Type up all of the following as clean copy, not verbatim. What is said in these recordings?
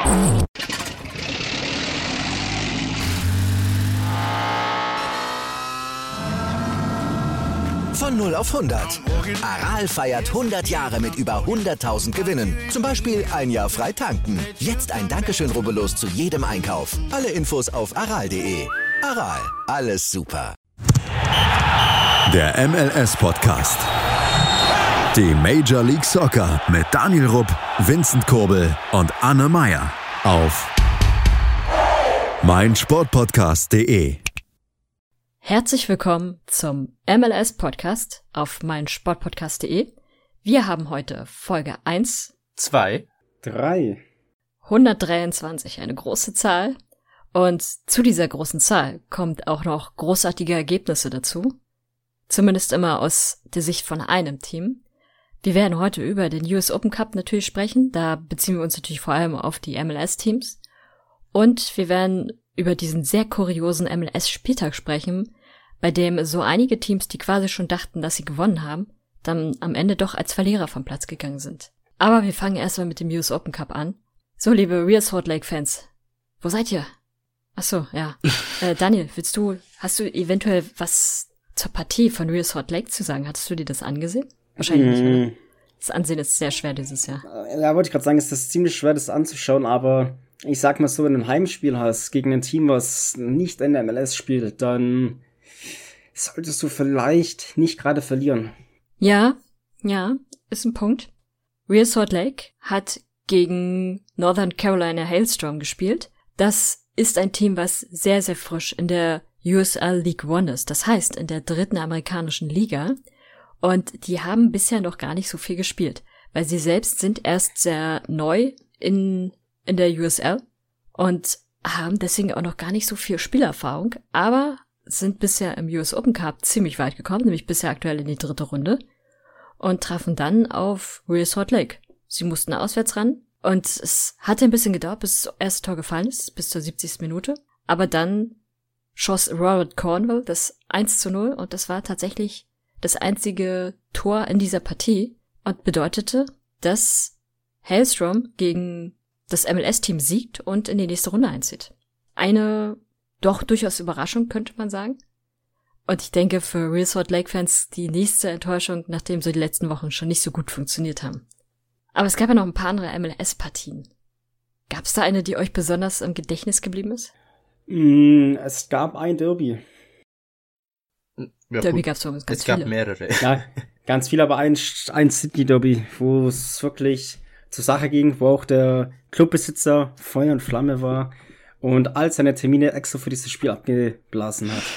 Von 0 auf 100. Aral feiert 100 Jahre mit über 100.000 Gewinnen. Zum Beispiel ein Jahr frei tanken. Jetzt ein Dankeschön, rubbellos zu jedem Einkauf. Alle Infos auf aral.de. Aral, alles super. Der MLS-Podcast. Die Major League Soccer mit Daniel Rupp, Vincent Kurbel und Anne Meyer auf meinsportpodcast.de. Herzlich willkommen zum MLS-Podcast auf meinsportpodcast.de. Wir haben heute Folge 1, 2, 3, 123, eine große Zahl. Und zu dieser großen Zahl kommt auch noch großartige Ergebnisse dazu. Zumindest immer aus der Sicht von einem Team. Wir werden heute über den US Open Cup natürlich sprechen. Da beziehen wir uns natürlich vor allem auf die MLS-Teams. Und wir werden über diesen sehr kuriosen MLS-Spieltag sprechen, bei dem so einige Teams, die quasi schon dachten, dass sie gewonnen haben, dann am Ende doch als Verlierer vom Platz gegangen sind. Aber wir fangen erstmal mit dem US Open Cup an. So, liebe Real Salt Lake Fans, wo seid ihr? Achso, ja. Daniel, hast du eventuell was zur Partie von Real Salt Lake zu sagen? Hattest du dir das angesehen? Wahrscheinlich nicht, oder? Das Ansehen ist sehr schwer dieses Jahr. Ja, wollte ich gerade sagen, es ist ziemlich schwer, das anzuschauen, aber ich sag mal so, wenn du ein Heimspiel hast gegen ein Team, was nicht in der MLS spielt, dann solltest du vielleicht nicht gerade verlieren. Ja, ist ein Punkt. Real Salt Lake hat gegen Northern Carolina Hailstorm gespielt. Das ist ein Team, was sehr, sehr frisch in der USL League One ist. Das heißt, in der dritten amerikanischen Liga. Und die haben bisher noch gar nicht so viel gespielt, weil sie selbst sind erst sehr neu in der USL und haben deswegen auch noch gar nicht so viel Spielerfahrung, aber sind bisher im US Open Cup ziemlich weit gekommen, nämlich bisher aktuell in die dritte Runde und trafen dann auf Real Salt Lake. Sie mussten auswärts ran und es hatte ein bisschen gedauert, bis das erste Tor gefallen ist, bis zur 70. Minute, aber dann schoss Robert Cornwell das 1:0 und das war tatsächlich das einzige Tor in dieser Partie und bedeutete, dass Hailstorm gegen das MLS-Team siegt und in die nächste Runde einzieht. Eine doch durchaus Überraschung, könnte man sagen. Und ich denke für Real Salt Lake-Fans die nächste Enttäuschung, nachdem so die letzten Wochen schon nicht so gut funktioniert haben. Aber es gab ja noch ein paar andere MLS-Partien. Gab es da eine, die euch besonders im Gedächtnis geblieben ist? Es gab ein Derby. Ja, Derby gab es ganz viele. Es gab mehrere. Ja, ganz viele, aber ein Sydney-Derby, wo es wirklich zur Sache ging, wo auch der Clubbesitzer Feuer und Flamme war und all seine Termine extra für dieses Spiel abgeblasen hat.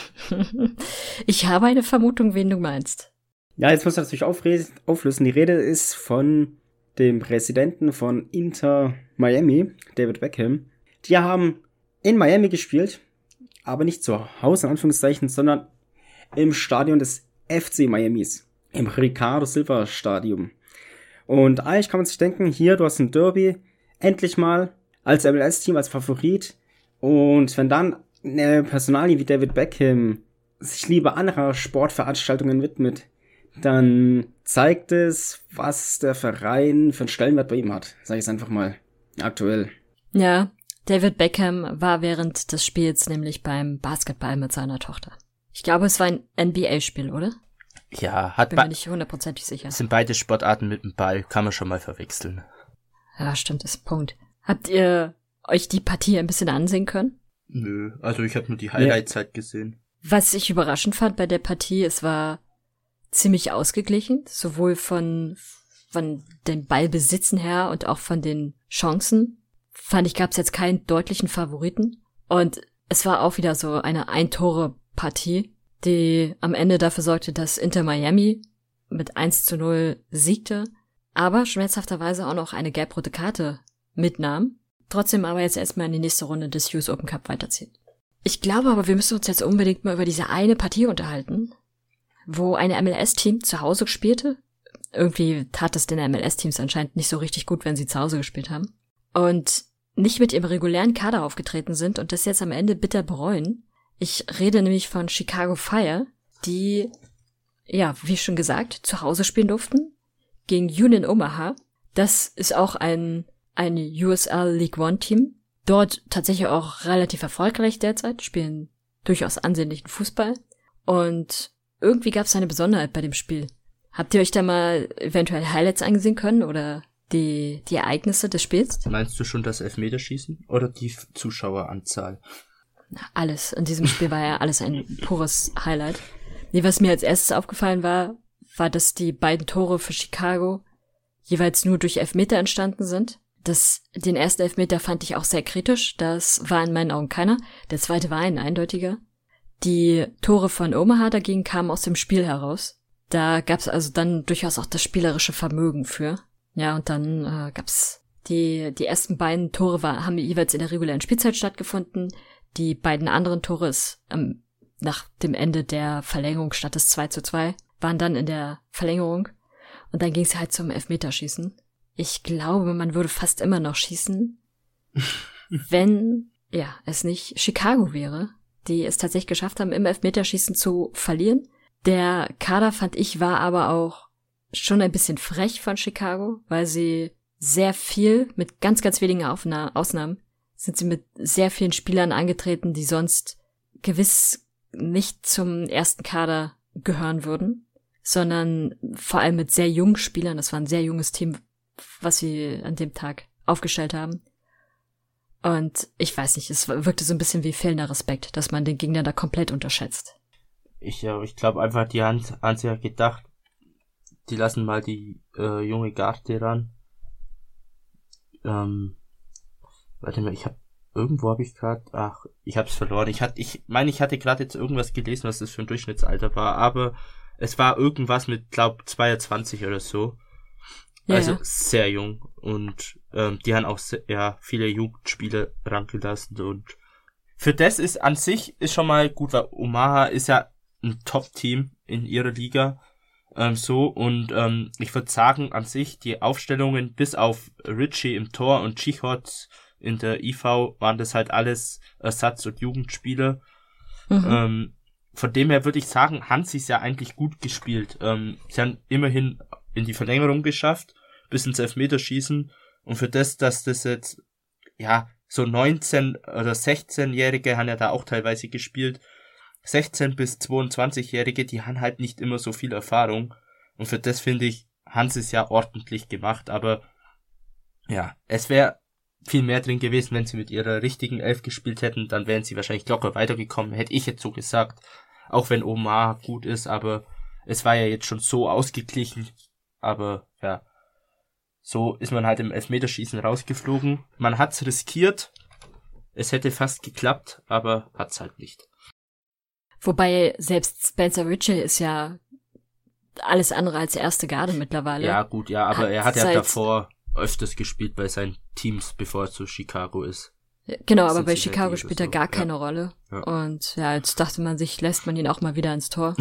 Ich habe eine Vermutung, wen du meinst. Ja, jetzt muss ich natürlich auflösen. Die Rede ist von dem Präsidenten von Inter Miami, David Beckham. Die haben in Miami gespielt, aber nicht zu Hause, in Anführungszeichen, sondern im Stadion des FC Miamis, im Ricardo Silva Stadium. Und eigentlich kann man sich denken, hier, du hast ein Derby, endlich mal als MLS-Team, als Favorit. Und wenn dann eine Personalie wie David Beckham sich lieber anderer Sportveranstaltungen widmet, dann zeigt es, was der Verein für einen Stellenwert bei ihm hat. Sag ich es einfach mal aktuell. Ja, David Beckham war während des Spiels nämlich beim Basketball mit seiner Tochter. Ich glaube, es war ein NBA-Spiel, oder? Ja, bin mir nicht hundertprozentig sicher. Sind beide Sportarten mit dem Ball, kann man schon mal verwechseln. Ja, stimmt, ist ein Punkt. Habt ihr euch die Partie ein bisschen ansehen können? Nö, also ich habe nur die Highlights halt gesehen. Was ich überraschend fand bei der Partie, es war ziemlich ausgeglichen, sowohl von den Ballbesitzen her und auch von den Chancen. Fand ich, gab es jetzt keinen deutlichen Favoriten. Und es war auch wieder so eine Ein-Tore-Partie, die am Ende dafür sorgte, dass Inter Miami mit 1:0 siegte, aber schmerzhafterweise auch noch eine gelb-rote Karte mitnahm. Trotzdem aber jetzt erstmal in die nächste Runde des US Open Cup weiterzieht. Ich glaube aber, wir müssen uns jetzt unbedingt mal über diese eine Partie unterhalten, wo ein MLS-Team zu Hause spielte. Irgendwie tat es den MLS-Teams anscheinend nicht so richtig gut, wenn sie zu Hause gespielt haben. Und nicht mit ihrem regulären Kader aufgetreten sind und das jetzt am Ende bitter bereuen. Ich rede nämlich von Chicago Fire, die, ja, wie schon gesagt, zu Hause spielen durften, gegen Union Omaha. Das ist auch ein ein USL League One Team. Dort tatsächlich auch relativ erfolgreich derzeit, spielen durchaus ansehnlichen Fußball. Und irgendwie gab es eine Besonderheit bei dem Spiel. Habt ihr euch da mal eventuell Highlights angesehen können oder die Ereignisse des Spiels? Meinst du schon das Elfmeterschießen oder die Zuschaueranzahl? Alles. In diesem Spiel war ja alles ein pures Highlight. Nee, was mir als erstes aufgefallen war, dass die beiden Tore für Chicago jeweils nur durch Elfmeter entstanden sind. Den ersten Elfmeter fand ich auch sehr kritisch. Das war in meinen Augen keiner. Der zweite war ein eindeutiger. Die Tore von Omaha dagegen kamen aus dem Spiel heraus. Da gab's also dann durchaus auch das spielerische Vermögen für. Ja, und dann gab's die ersten beiden Tore haben jeweils in der regulären Spielzeit stattgefunden. Die beiden anderen Tore nach dem Ende der Verlängerung statt des 2:2 waren dann in der Verlängerung. Und dann ging es halt zum Elfmeterschießen. Ich glaube, man würde fast immer noch schießen, wenn es nicht Chicago wäre, die es tatsächlich geschafft haben, im Elfmeterschießen zu verlieren. Der Kader, fand ich, war aber auch schon ein bisschen frech von Chicago, weil sie sehr viel, mit ganz, ganz wenigen Ausnahmen, sind sie mit sehr vielen Spielern angetreten, die sonst gewiss nicht zum ersten Kader gehören würden, sondern vor allem mit sehr jungen Spielern. Das war ein sehr junges Team, was sie an dem Tag aufgestellt haben. Und ich weiß nicht, es wirkte so ein bisschen wie fehlender Respekt, dass man den Gegner da komplett unterschätzt. Ich glaube einfach, die haben sich ja gedacht, die lassen mal die junge Garde ran. Warte mal, ich hab's verloren. Ich meine, ich hatte gerade jetzt irgendwas gelesen, was das für ein Durchschnittsalter war, aber es war irgendwas mit, glaub, 22 oder so. Ja, also sehr jung. Und die haben auch viele Jugendspiele rangelassen. Und für das ist an sich ist schon mal gut, weil Omaha ist ja ein Top-Team in ihrer Liga. Ich würde sagen, an sich die Aufstellungen bis auf Ritchie im Tor und Chichot in der IV waren das halt alles Ersatz- und Jugendspieler. Mhm. Von dem her würde ich sagen, haben sie es ja eigentlich gut gespielt. Sie haben immerhin in die Verlängerung geschafft, bis ins Elfmeterschießen. Und für das, dass das jetzt, so 19- oder 16-Jährige haben ja da auch teilweise gespielt. 16- bis 22-Jährige, die haben halt nicht immer so viel Erfahrung. Und für das, finde ich, haben sie es ja ordentlich gemacht. Aber es wäre viel mehr drin gewesen, wenn sie mit ihrer richtigen Elf gespielt hätten. Dann wären sie wahrscheinlich locker weitergekommen, hätte ich jetzt so gesagt. Auch wenn Omaha gut ist, aber es war ja jetzt schon so ausgeglichen. Aber so ist man halt im Elfmeterschießen rausgeflogen. Man hat's riskiert. Es hätte fast geklappt, aber hat's halt nicht. Wobei selbst Spencer Ritchie ist ja alles andere als erste Garde mittlerweile. Ja, gut, aber er hat ja davor öfters gespielt bei seinen Teams, bevor er zu Chicago ist. Genau, aber bei Chicago spielt er gar keine Rolle. Ja. Und jetzt dachte man sich, lässt man ihn auch mal wieder ins Tor.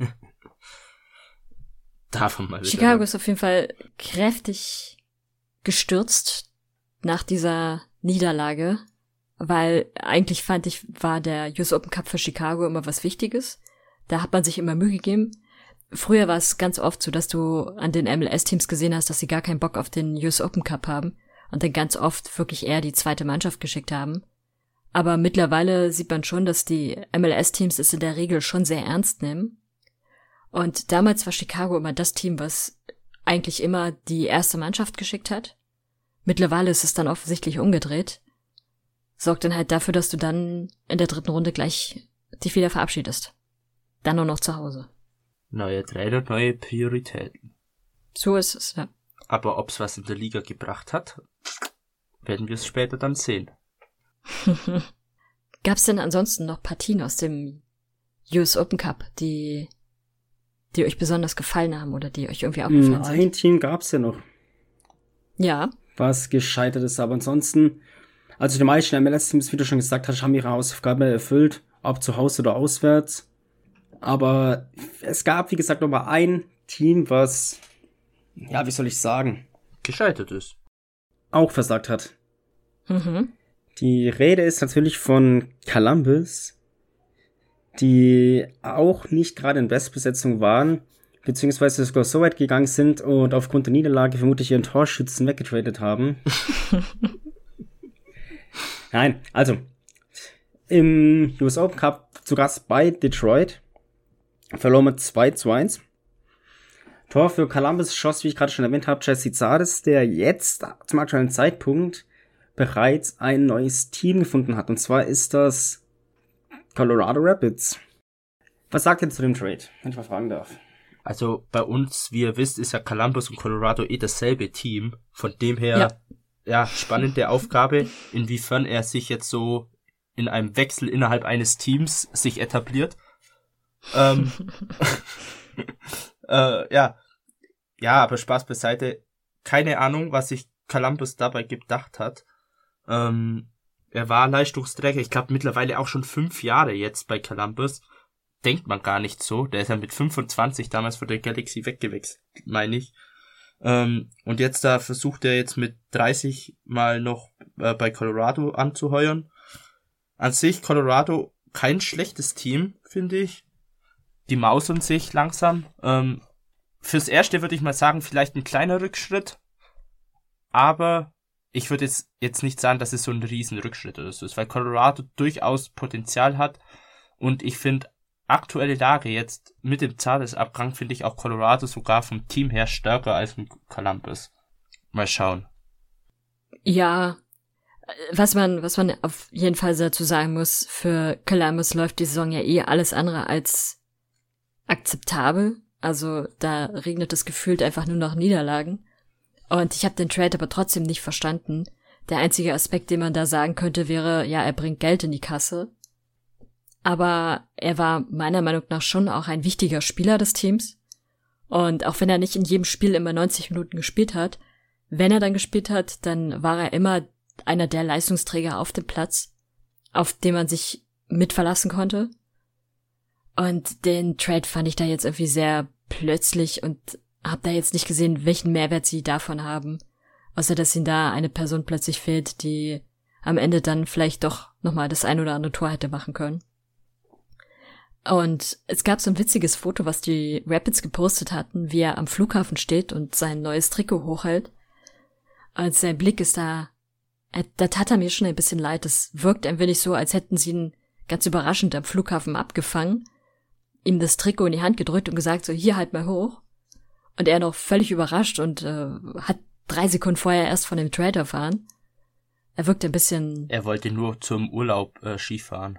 Davon mal wieder. Chicago ist auf jeden Fall kräftig gestürzt nach dieser Niederlage, weil eigentlich fand ich, war der US Open Cup für Chicago immer was Wichtiges. Da hat man sich immer Mühe gegeben. Früher war es ganz oft so, dass du an den MLS-Teams gesehen hast, dass sie gar keinen Bock auf den US Open Cup haben und dann ganz oft wirklich eher die zweite Mannschaft geschickt haben. Aber mittlerweile sieht man schon, dass die MLS-Teams es in der Regel schon sehr ernst nehmen. Und damals war Chicago immer das Team, was eigentlich immer die erste Mannschaft geschickt hat. Mittlerweile ist es dann offensichtlich umgedreht. Sorgt dann halt dafür, dass du dann in der dritten Runde gleich dich wieder verabschiedest. Dann nur noch zu Hause. Neue Trainer, neue Prioritäten. So ist es, ja. Aber ob's was in der Liga gebracht hat, werden wir es später dann sehen. Gab's denn ansonsten noch Partien aus dem US Open Cup, die euch besonders gefallen haben oder die euch irgendwie aufgefallen sind? Ein Team gab's ja noch. Ja. Was gescheitert ist, aber ansonsten, also die meisten MLS-Teams, wie du schon gesagt hast, haben ihre Hausaufgabe erfüllt, ob zu Hause oder auswärts. Aber es gab, wie gesagt, nochmal ein Team, was, wie soll ich sagen, gescheitert ist. Auch versagt hat. Mhm. Die Rede ist natürlich von Columbus, die auch nicht gerade in Bestbesetzung waren. beziehungsweise sogar so weit gegangen sind und aufgrund der Niederlage vermutlich ihren Torschützen weggetradet haben. Nein, also im US Open Cup zu Gast bei Detroit verloren wir 2-1. Tor für Columbus schoss, wie ich gerade schon erwähnt habe, Jesse Zardes, der jetzt zum aktuellen Zeitpunkt bereits ein neues Team gefunden hat. Und zwar ist das Colorado Rapids. Was sagt ihr zu dem Trade, wenn ich mal fragen darf? Also bei uns, wie ihr wisst, ist ja Columbus und Colorado dasselbe Team. Von dem her, ja, spannende Aufgabe, inwiefern er sich jetzt so in einem Wechsel innerhalb eines Teams sich etabliert. Ja, aber Spaß beiseite. Keine Ahnung, was sich Columbus dabei gedacht hat. Er war Leistungsträger, ich glaube mittlerweile auch schon 5 Jahre jetzt bei Columbus. Denkt man gar nicht so. Der ist ja mit 25 damals von der Galaxy weggewechselt, meine ich. Und jetzt da versucht er jetzt mit 30 mal noch bei Colorado anzuheuern. An sich Colorado kein schlechtes Team, finde ich. Die mausern sich langsam. Fürs Erste würde ich mal sagen, vielleicht ein kleiner Rückschritt. Aber ich würde jetzt nicht sagen, dass es so ein riesen Rückschritt oder so ist, weil Colorado durchaus Potenzial hat. Und ich finde, aktuelle Lage jetzt mit dem Zardes-Abgang finde ich auch Colorado sogar vom Team her stärker als mit Columbus. Mal schauen. Ja, was man auf jeden Fall dazu sagen muss, für Columbus läuft die Saison ja alles andere als akzeptabel. Also da regnet es gefühlt einfach nur noch Niederlagen. Und ich habe den Trade aber trotzdem nicht verstanden. Der einzige Aspekt, den man da sagen könnte, wäre, ja, er bringt Geld in die Kasse. Aber er war meiner Meinung nach schon auch ein wichtiger Spieler des Teams. Und auch wenn er nicht in jedem Spiel immer 90 Minuten gespielt hat, wenn er dann gespielt hat, dann war er immer einer der Leistungsträger auf dem Platz, auf den man sich mit verlassen konnte. Und den Trade fand ich da jetzt irgendwie sehr plötzlich und hab da jetzt nicht gesehen, welchen Mehrwert sie davon haben. Außer, dass ihnen da eine Person plötzlich fehlt, die am Ende dann vielleicht doch nochmal das ein oder andere Tor hätte machen können. Und es gab so ein witziges Foto, was die Rapids gepostet hatten, wie er am Flughafen steht und sein neues Trikot hochhält. Und sein Blick ist da tat er mir schon ein bisschen leid. Es wirkt ein wenig so, als hätten sie ihn ganz überraschend am Flughafen abgefangen, ihm das Trikot in die Hand gedrückt und gesagt, so, hier, halt mal hoch. Und er noch völlig überrascht und hat 3 Sekunden vorher erst von dem Trade erfahren. Er wirkt ein bisschen... Er wollte nur zum Urlaub Skifahren.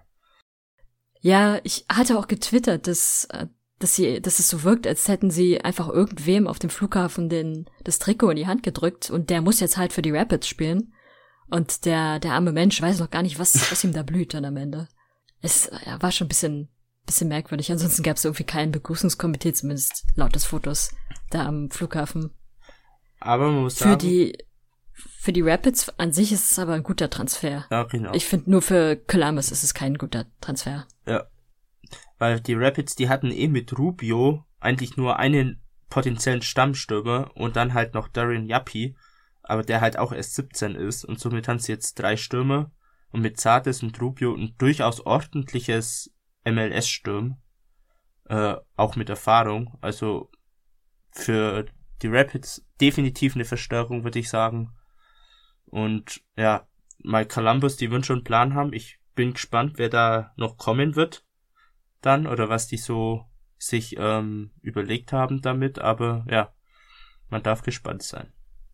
Ja, ich hatte auch getwittert, dass es so wirkt, als hätten sie einfach irgendwem auf dem Flughafen das Trikot in die Hand gedrückt und der muss jetzt halt für die Rapids spielen. Und der arme Mensch weiß noch gar nicht, was ihm da blüht dann am Ende. Es war schon ein bisschen merkwürdig. Ansonsten gab es irgendwie kein Begrüßungskomitee, zumindest laut des Fotos da am Flughafen. Aber man muss sagen... Für die Rapids an sich ist es aber ein guter Transfer. Ja, genau. Ich finde, nur für Columbus ist es kein guter Transfer. Ja, weil die Rapids, die hatten mit Rubio eigentlich nur einen potenziellen Stammstürmer und dann halt noch Darian Yappi, aber der halt auch erst 17 ist und somit haben sie jetzt 3 Stürmer und mit Zardes und Rubio ein durchaus ordentliches MLS-Sturm, auch mit Erfahrung, also für die Rapids definitiv eine Verstärkung, würde ich sagen. Und ja, mal Columbus, die würden schon einen Plan haben. Ich bin gespannt, wer da noch kommen wird dann oder was die so sich überlegt haben damit. Aber ja, man darf gespannt sein.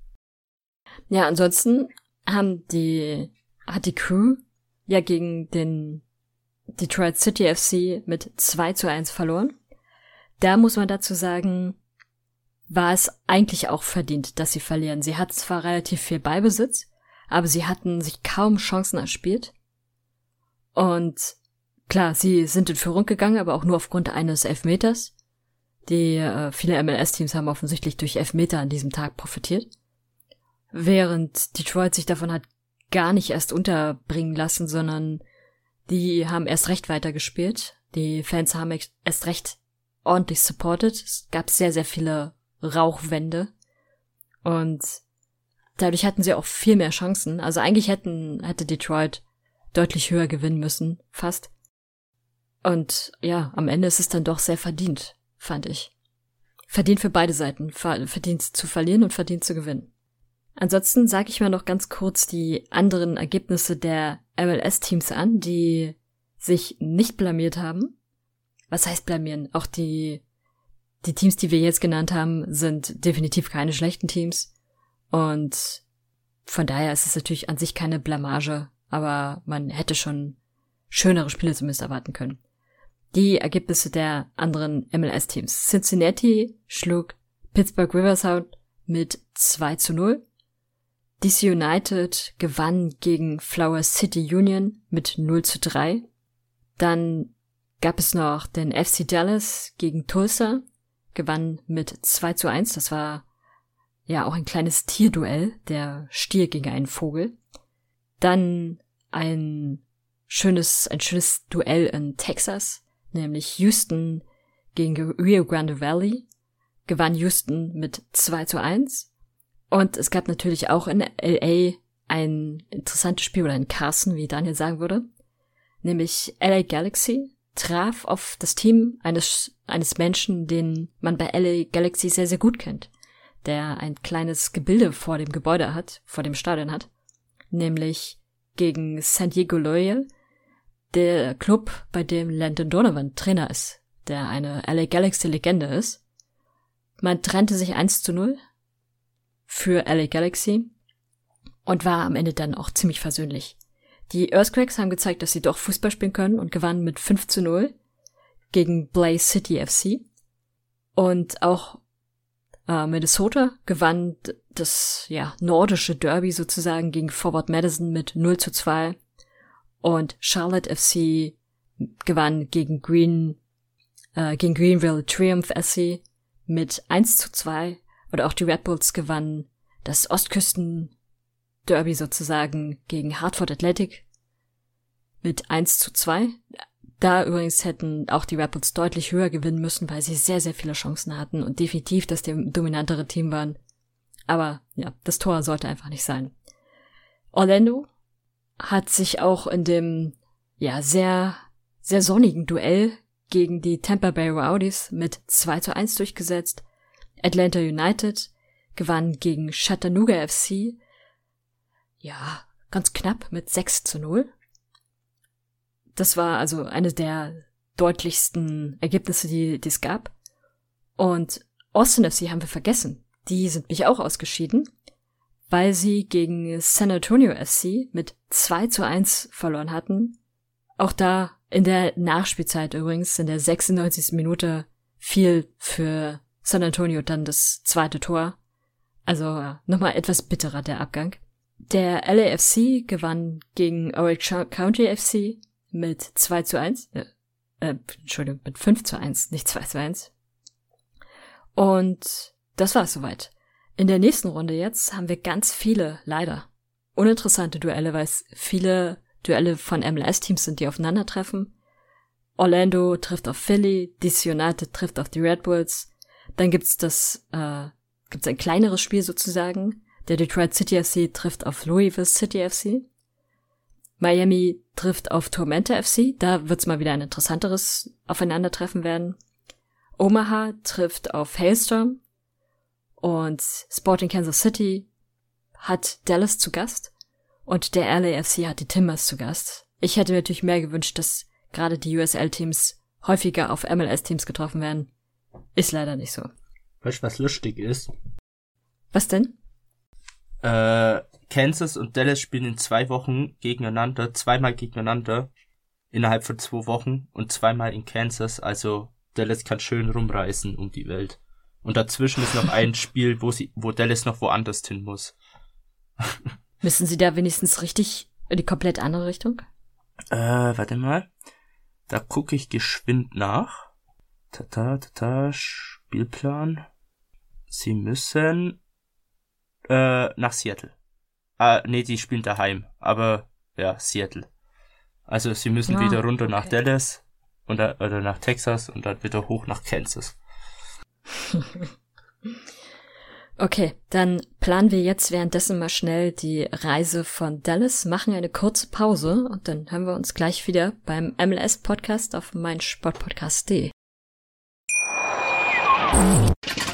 Ja, ansonsten hat die Crew ja gegen den Detroit City FC mit 2-1 verloren. Da muss man dazu sagen, war es eigentlich auch verdient, dass sie verlieren. Sie hatten zwar relativ viel Ballbesitz, aber sie hatten sich kaum Chancen erspielt. Und klar, sie sind in Führung gegangen, aber auch nur aufgrund eines Elfmeters. Viele MLS-Teams haben offensichtlich durch Elfmeter an diesem Tag profitiert. Während Detroit sich davon hat gar nicht erst unterbringen lassen, sondern die haben erst recht weitergespielt. Die Fans haben erst recht ordentlich supported. Es gab sehr, sehr viele Rauchwände. Und dadurch hatten sie auch viel mehr Chancen. Also eigentlich hätte Detroit deutlich höher gewinnen müssen, fast. Und ja, am Ende ist es dann doch sehr verdient, fand ich. verdient für beide Seiten. Verdient zu verlieren und verdient zu gewinnen. Ansonsten sage ich mal noch ganz kurz die anderen Ergebnisse der MLS-Teams an, die sich nicht blamiert haben. Was heißt blamieren? Auch die Teams, die wir jetzt genannt haben, sind definitiv keine schlechten Teams. Und von daher ist es natürlich an sich keine Blamage, aber man hätte schon schönere Spiele zumindest erwarten können. Die Ergebnisse der anderen MLS-Teams. Cincinnati schlug Pittsburgh Riversound mit 2-0. DC United gewann gegen Flower City Union mit 0-3. Dann gab es noch den FC Dallas gegen Tulsa, gewann mit 2-1. Das war ja auch ein kleines Tierduell, der Stier gegen einen Vogel. Dann ein schönes Duell in Texas, nämlich Houston gegen Rio Grande Valley, gewann Houston mit 2-1. Und es gab natürlich auch in LA ein interessantes Spiel, oder in Carson, wie Daniel sagen würde, nämlich LA Galaxy traf auf das Team eines Menschen, den man bei LA Galaxy sehr, sehr gut kennt, der ein kleines Gebilde vor dem Gebäude hat, vor dem Stadion hat, nämlich gegen San Diego Loyal, der Club, bei dem Landon Donovan Trainer ist, der eine LA Galaxy-Legende ist. Man trennte sich 1-0 für LA Galaxy und war am Ende dann auch ziemlich versöhnlich. Die Earthquakes haben gezeigt, dass sie doch Fußball spielen können und gewannen mit 5-0 gegen Blaze City FC. Und auch Minnesota gewann das nordische Derby sozusagen gegen Forward Madison mit 0-2. Und Charlotte FC gewann gegen Greenville Triumph SC mit 1-2. Oder auch die Red Bulls gewannen das Ostküsten-Derby sozusagen gegen Hartford Athletic mit 1-2. Da übrigens hätten auch die Red Bulls deutlich höher gewinnen müssen, weil sie sehr, sehr viele Chancen hatten und definitiv das dominantere Team waren. Aber ja, das Tor sollte einfach nicht sein. Orlando hat sich auch in dem sehr, sehr sonnigen Duell gegen die Tampa Bay Rowdies mit 2-1 durchgesetzt. Atlanta United gewann gegen Chattanooga FC, ganz knapp mit 6-0. Das war also eines der deutlichsten Ergebnisse, die es gab. Und Austin FC haben wir vergessen. Die sind nämlich auch ausgeschieden, weil sie gegen San Antonio FC mit 2-1 verloren hatten. Auch da in der Nachspielzeit übrigens, in der 96. Minute, fiel für San Antonio dann das zweite Tor. Also nochmal etwas bitterer der Abgang. Der LAFC gewann gegen Orange County FC mit 2-1. Mit 5-1, nicht 2-1. Und das war's soweit. In der nächsten Runde jetzt haben wir ganz viele, leider, uninteressante Duelle, weil es viele Duelle von MLS-Teams sind, die aufeinandertreffen. Orlando trifft auf Philly, DC United trifft auf die Red Bulls. Dann gibt's ein kleineres Spiel sozusagen. Der Detroit City FC trifft auf Louisville City FC. Miami trifft auf Tormenta FC. Da wird's mal wieder ein interessanteres Aufeinandertreffen werden. Omaha trifft auf Hailstorm. Und Sporting Kansas City hat Dallas zu Gast. Und der LAFC hat die Timbers zu Gast. Ich hätte mir natürlich mehr gewünscht, dass gerade die USL-Teams häufiger auf MLS-Teams getroffen werden. Ist leider nicht so. Weißt du, was lustig ist? Was denn? Kansas und Dallas spielen in 2 Wochen gegeneinander, zweimal gegeneinander, innerhalb von 2 Wochen und zweimal in Kansas, also Dallas kann schön rumreisen um die Welt. Und dazwischen ist noch ein Spiel, wo Dallas noch woanders hin muss. Müssen sie da wenigstens richtig in die komplett andere Richtung? Warte mal. Da gucke ich geschwind nach. Spielplan. Sie müssen nach Seattle. Nee, die spielen daheim. Aber ja, Seattle. Also sie müssen wieder runter nach Dallas oder nach Texas und dann wieder hoch nach Kansas. Okay, dann planen wir jetzt währenddessen mal schnell die Reise von Dallas, machen eine kurze Pause und dann hören wir uns gleich wieder beim MLS-Podcast auf meinsportpodcast.de.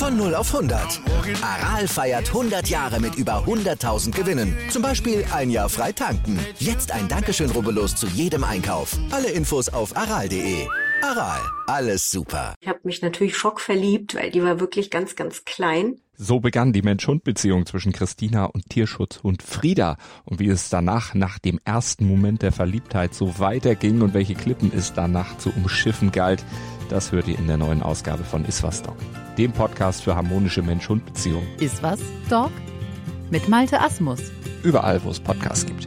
Von 0 auf 100. Aral feiert 100 Jahre mit über 100.000 Gewinnen. Zum Beispiel ein Jahr frei tanken. Jetzt ein Dankeschön, rubbellos zu jedem Einkauf. Alle Infos auf aral.de. Aral, alles super. Ich habe mich natürlich schockverliebt, weil die war wirklich ganz, ganz klein. So begann die Mensch-Hund-Beziehung zwischen Christina und Tierschutzhund Frieda. Und wie es danach, nach dem ersten Moment der Verliebtheit, so weiterging und welche Klippen es danach zu umschiffen galt, das hört ihr in der neuen Ausgabe von Iswas Dog, dem Podcast für harmonische Mensch-Hund-Beziehungen. Iswas Dog mit Malte Asmus. Überall, wo es Podcasts gibt.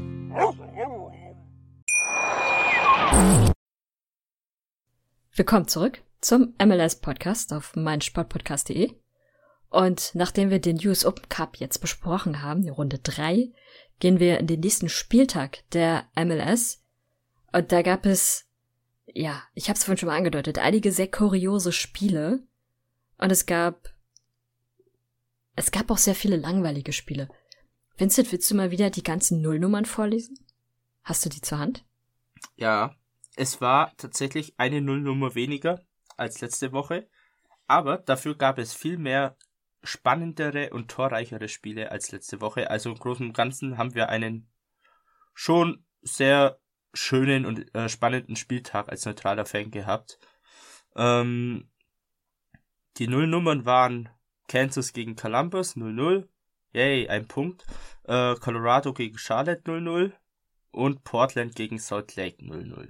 Willkommen zurück zum MLS-Podcast auf meinsportpodcast.de. Und nachdem wir den US Open Cup jetzt besprochen haben, die Runde 3, gehen wir in den nächsten Spieltag der MLS. Und da gab es, ja, ich habe es vorhin schon mal angedeutet, einige sehr kuriose Spiele. Und es gab auch sehr viele langweilige Spiele. Vincent, willst du mal wieder die ganzen Nullnummern vorlesen? Hast du die zur Hand? Ja, es war tatsächlich eine Nullnummer weniger als letzte Woche, aber dafür gab es viel mehr spannendere und torreichere Spiele als letzte Woche. Also im Großen und Ganzen haben wir einen schon sehr schönen und spannenden Spieltag als neutraler Fan gehabt. Die Nullnummern waren Kansas gegen Columbus 0-0, yay, ein Punkt, Colorado gegen Charlotte 0-0 und Portland gegen Salt Lake 0-0.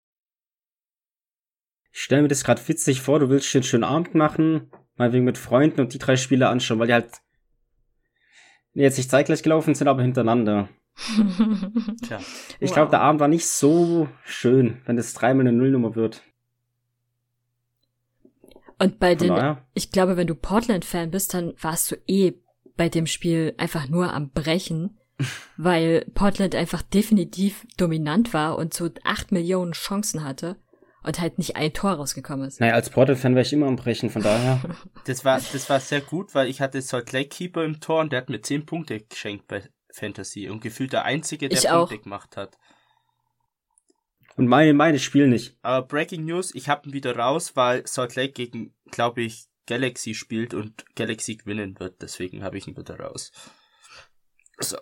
Ich stelle mir das gerade witzig vor, du willst dir einen schönen Abend machen, mal wegen mit Freunden und die 3 Spiele anschauen, weil die halt jetzt nicht zeitgleich gelaufen sind, aber hintereinander. Tja. Ich glaube, der Abend war nicht so schön, wenn das 3-mal eine Nullnummer wird. Und ich glaube, wenn du Portland-Fan bist, dann warst du bei dem Spiel einfach nur am Brechen, weil Portland einfach definitiv dominant war und so 8 Millionen Chancen hatte. Und halt nicht ein Tor rausgekommen ist. Naja, als Portal-Fan wäre ich immer am Brechen, von daher. Das war sehr gut, weil ich hatte Salt Lake Keeper im Tor und der hat mir 10 Punkte geschenkt bei Fantasy und gefühlt der Einzige, der Punkte gemacht hat. Und meine spielen nicht. Aber Breaking News, ich hab ihn wieder raus, weil Salt Lake gegen, glaube ich, Galaxy spielt und Galaxy gewinnen wird. Deswegen habe ich ihn wieder raus. So.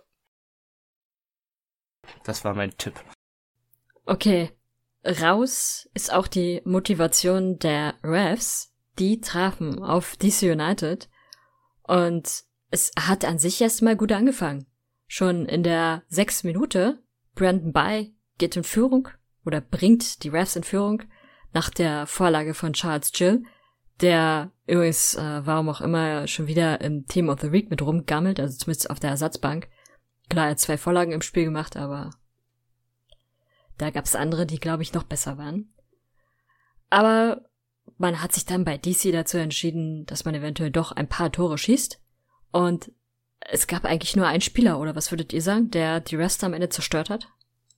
Das war mein Tipp. Okay. Raus ist auch die Motivation der Refs. Die trafen auf DC United und es hat an sich erstmal gut angefangen. Schon in der 6. Minute, Brandon Bye geht in Führung oder bringt die Refs in Führung nach der Vorlage von Charles Gill, der übrigens, warum auch immer, schon wieder im Team of the Week mit rumgammelt, also zumindest auf der Ersatzbank. Klar, er hat 2 Vorlagen im Spiel gemacht, aber da gab's andere, die, glaube ich, noch besser waren. Aber man hat sich dann bei DC dazu entschieden, dass man eventuell doch ein paar Tore schießt. Und es gab eigentlich nur einen Spieler, oder was würdet ihr sagen, der die Refs am Ende zerstört hat?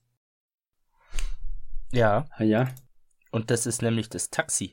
Ja. Ja. Und das ist nämlich das Taxi.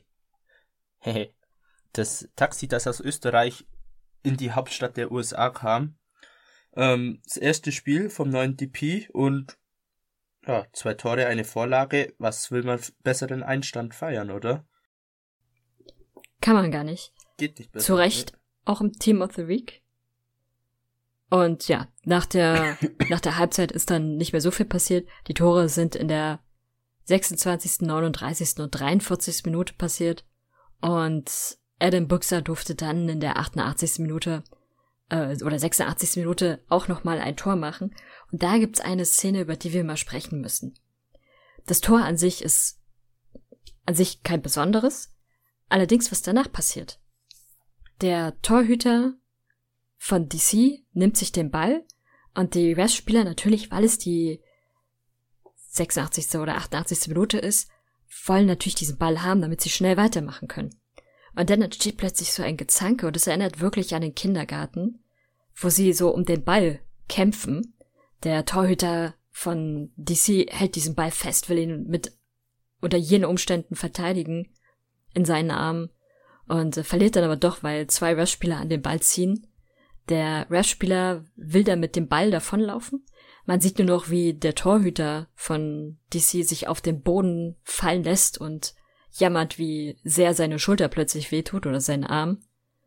Das Taxi, das aus Österreich in die Hauptstadt der USA kam. Das erste Spiel vom neuen DP und ja, 2 Tore, eine Vorlage. Was will man besseren Einstand feiern, oder? Kann man gar nicht. Geht nicht besser. Zu Recht auch im Team of the Week. Und ja, nach der Halbzeit ist dann nicht mehr so viel passiert. Die Tore sind in der 26., 39. und 43. Minute passiert. Und Adam Buxer durfte dann in der 88. Minute oder 86. Minute auch nochmal ein Tor machen. Und da gibt's eine Szene, über die wir mal sprechen müssen. Das Tor an sich ist kein besonderes. Allerdings, was danach passiert. Der Torhüter von DC nimmt sich den Ball und die Restspieler natürlich, weil es die 86. oder 88. Minute ist, wollen natürlich diesen Ball haben, damit sie schnell weitermachen können. Und dann entsteht plötzlich so ein Gezanke und es erinnert wirklich an den Kindergarten, wo sie so um den Ball kämpfen. Der Torhüter von DC hält diesen Ball fest, will ihn unter jeden Umständen verteidigen in seinen Armen und verliert dann aber doch, weil 2 Refs-Spieler an den Ball ziehen. Der Refs-Spieler will dann mit dem Ball davonlaufen. Man sieht nur noch, wie der Torhüter von DC sich auf den Boden fallen lässt und jammert, wie sehr seine Schulter plötzlich wehtut oder sein Arm.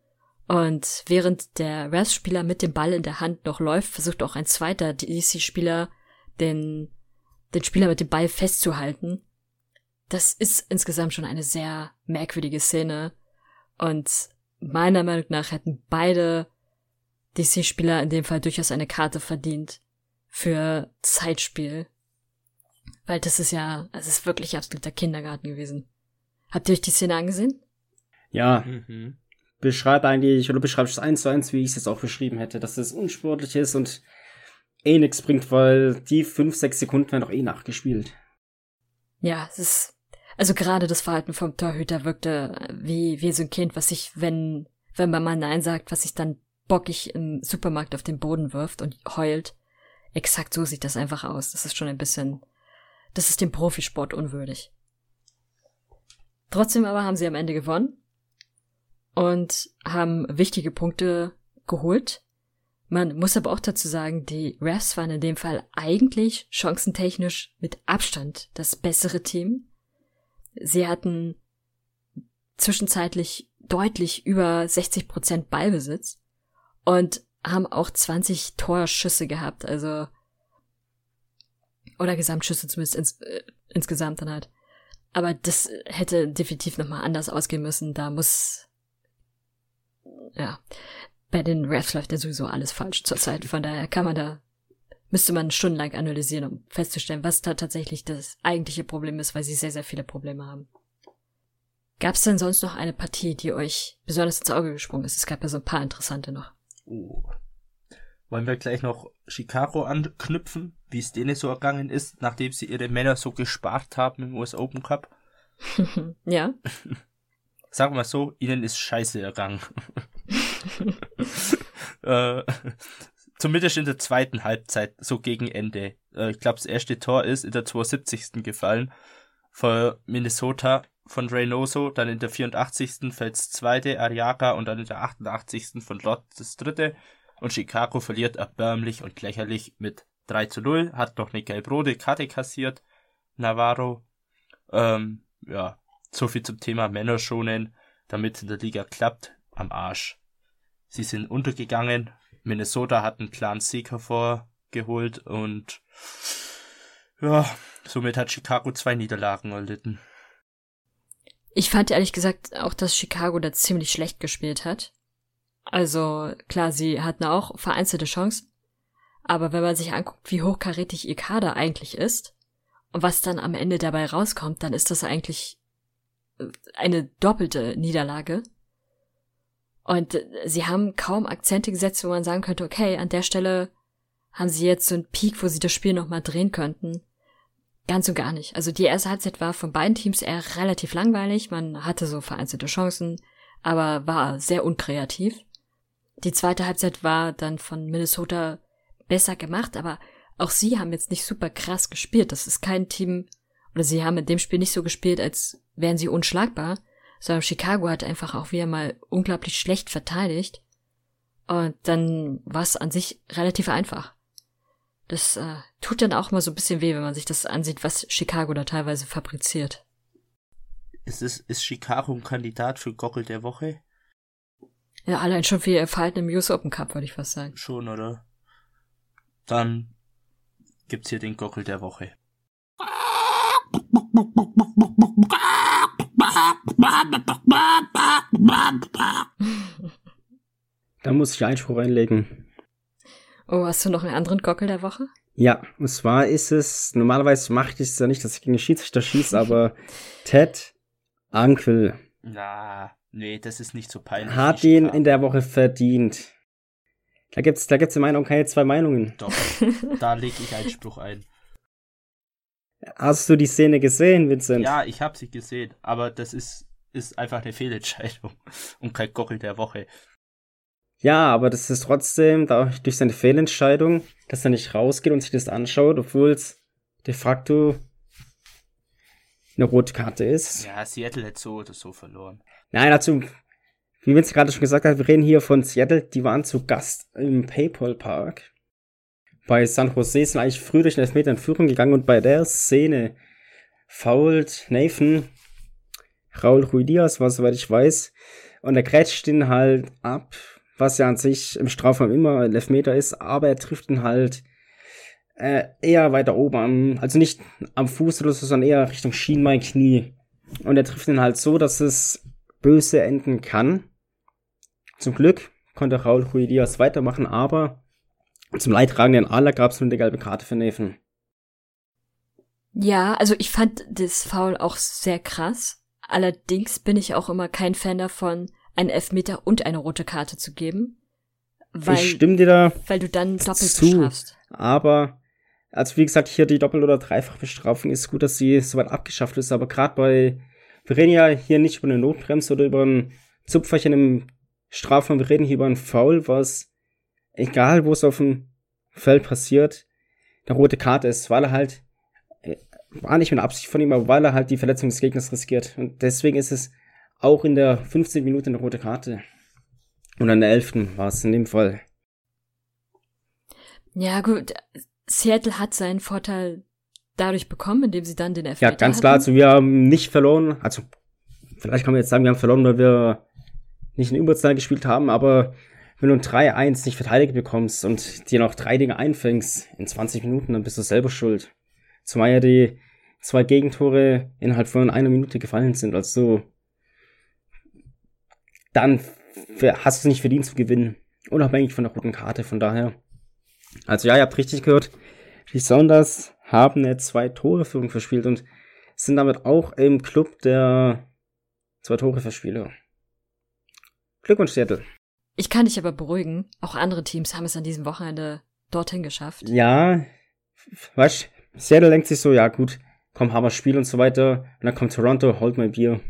Und während der Rams-Spieler mit dem Ball in der Hand noch läuft, versucht auch ein zweiter DC-Spieler den Spieler mit dem Ball festzuhalten. Das ist insgesamt schon eine sehr merkwürdige Szene. Und meiner Meinung nach hätten beide DC-Spieler in dem Fall durchaus eine Karte verdient für Zeitspiel. Weil das ist wirklich absoluter Kindergarten gewesen. Habt ihr euch die Szene angesehen? Ja. Beschreibt es 1:1, wie ich es jetzt auch beschrieben hätte, dass es unsportlich ist und nichts bringt, weil die 5-6 Sekunden werden doch nachgespielt. Ja, also gerade das Verhalten vom Torhüter wirkte wie so ein Kind, was sich, wenn man mal Nein sagt, was sich dann bockig im Supermarkt auf den Boden wirft und heult. Exakt so sieht das einfach aus. Das ist schon ein bisschen, das ist dem Profisport unwürdig. Trotzdem aber haben sie am Ende gewonnen und haben wichtige Punkte geholt. Man muss aber auch dazu sagen, die Refs waren in dem Fall eigentlich chancentechnisch mit Abstand das bessere Team. Sie hatten zwischenzeitlich deutlich über 60% Ballbesitz und haben auch 20 Torschüsse gehabt, also oder Gesamtschüsse zumindest insgesamt dann halt. Aber das hätte definitiv nochmal anders ausgehen müssen. Bei den Refs läuft ja sowieso alles falsch zurzeit. Von daher müsste man stundenlang analysieren, um festzustellen, was da tatsächlich das eigentliche Problem ist, weil sie sehr, sehr viele Probleme haben. Gab es denn sonst noch eine Partie, die euch besonders ins Auge gesprungen ist? Es gab ja so ein paar interessante noch. Wollen wir gleich noch Chicago anknüpfen, wie es denen so ergangen ist, nachdem sie ihre Männer so gespart haben im US Open Cup? Ja. Sagen wir so, ihnen ist scheiße ergangen. Zumindest in der zweiten Halbzeit, so gegen Ende. Ich glaube, das erste Tor ist in der 72. gefallen von Minnesota, von Reynoso, dann in der 84. fällt das zweite, Arriaga, und dann in der 88. von Lott das dritte. Und Chicago verliert erbärmlich und lächerlich mit 3:0, hat noch eine gelb-rote Karte kassiert, Navarro. So viel zum Thema Männer schonen, damit es in der Liga klappt, am Arsch. Sie sind untergegangen, Minnesota hat einen klaren Sieg hervorgeholt und somit hat Chicago 2 Niederlagen erlitten. Ich fand ehrlich gesagt auch, dass Chicago da ziemlich schlecht gespielt hat. Also klar, sie hatten auch vereinzelte Chancen, aber wenn man sich anguckt, wie hochkarätig ihr Kader eigentlich ist und was dann am Ende dabei rauskommt, dann ist das eigentlich eine doppelte Niederlage. Und sie haben kaum Akzente gesetzt, wo man sagen könnte, okay, an der Stelle haben sie jetzt so einen Peak, wo sie das Spiel nochmal drehen könnten. Ganz und gar nicht. Also die erste Halbzeit war von beiden Teams eher relativ langweilig. Man hatte so vereinzelte Chancen, aber war sehr unkreativ. Die zweite Halbzeit war dann von Minnesota besser gemacht, aber auch sie haben jetzt nicht super krass gespielt. Das ist kein Team, oder sie haben in dem Spiel nicht so gespielt, als wären sie unschlagbar, sondern Chicago hat einfach auch wieder mal unglaublich schlecht verteidigt. Und dann war es an sich relativ einfach. Das tut dann auch mal so ein bisschen weh, wenn man sich das ansieht, was Chicago da teilweise fabriziert. Ist Chicago ein Kandidat für Gockel der Woche? Ja, allein schon für ihr Verhalten im US Open Cup, würde ich fast sagen. Schon, oder? Dann gibt's hier den Gockel der Woche. Da muss ich Einspruch einlegen. Oh, hast du noch einen anderen Gockel der Woche? Ja, und zwar ist es, normalerweise mache ich es ja nicht, dass ich gegen den Schiedsrichter schieße, aber Ted Ankel Nee, das ist nicht so peinlich. Hat ihn in der Woche verdient. Da gibt's in meinen Augen keine zwei Meinungen. Doch, da lege ich Einspruch ein. Hast du die Szene gesehen, Vincent? Ja, ich habe sie gesehen, aber das ist einfach eine Fehlentscheidung und kein Gockel der Woche. Ja, aber das ist trotzdem durch seine Fehlentscheidung, dass er nicht rausgeht und sich das anschaut, obwohl es de facto eine rote Karte ist. Ja, Seattle hat so oder so verloren. Nein, dazu, wie Vince gerade schon gesagt hat, wir reden hier von Seattle, die waren zu Gast im PayPal Park. Bei San Jose sind eigentlich früh durch den Elfmeter in Führung gegangen und bei der Szene foult Nathan Raul Ruiz Diaz, was soweit ich weiß. Und er grätscht ihn halt ab, was ja an sich im Strafraum immer ein Elfmeter ist, aber er trifft ihn halt eher weiter oben, also nicht am Fuß oder so, sondern eher Richtung Schienbein, Knie. Und er trifft ihn halt so, dass es böse enden kann. Zum Glück konnte Raul Ruiz weitermachen, aber zum leidtragenden Aller gab es nur eine gelbe Karte für Nathan. Ja, also ich fand das Foul auch sehr krass. Allerdings bin ich auch immer kein Fan davon, einen Elfmeter und eine rote Karte zu geben. Ich stimme dir da weil du dann doppelt zu, bestrafst. Aber, also wie gesagt, hier die Doppel- oder Dreifachbestrafung ist gut, dass sie soweit abgeschafft ist, aber gerade wir reden ja hier nicht über eine Notbremse oder über ein Zupferchen im Strafraum, wir reden hier über ein Foul, was, egal wo es auf dem Feld passiert, eine rote Karte ist, weil er halt, war nicht mit Absicht von ihm, aber weil er halt die Verletzung des Gegners riskiert. Und deswegen ist es auch in der 15. Minute eine rote Karte. Und an der 11. war es in dem Fall. Ja gut, Seattle hat seinen Vorteil dadurch bekommen, indem sie dann den Elfmeter Ja, ganz hatten. klar, also wir haben nicht verloren, also vielleicht kann man jetzt sagen, wir haben verloren, weil wir nicht in Überzahl gespielt haben, aber wenn du ein 3-1 nicht verteidigt bekommst und dir noch 3 Dinge einfängst in 20 Minuten, dann bist du selber schuld. Zumal ja die 2 Gegentore innerhalb von einer Minute gefallen sind, also dann hast du es nicht verdient zu gewinnen, unabhängig von der roten Karte, von daher. Also ja, ihr habt richtig gehört, die Sounders haben eine 2-Tore-Führung verspielt und sind damit auch im Club der 2-Tore-Verspieler. Glückwunsch, Seattle. Ich kann dich aber beruhigen, auch andere Teams haben es an diesem Wochenende dorthin geschafft. Ja, weißt du, Seattle denkt sich so, ja gut, komm, haben wir Spiel und so weiter. Und dann kommt Toronto, holt mein Bier.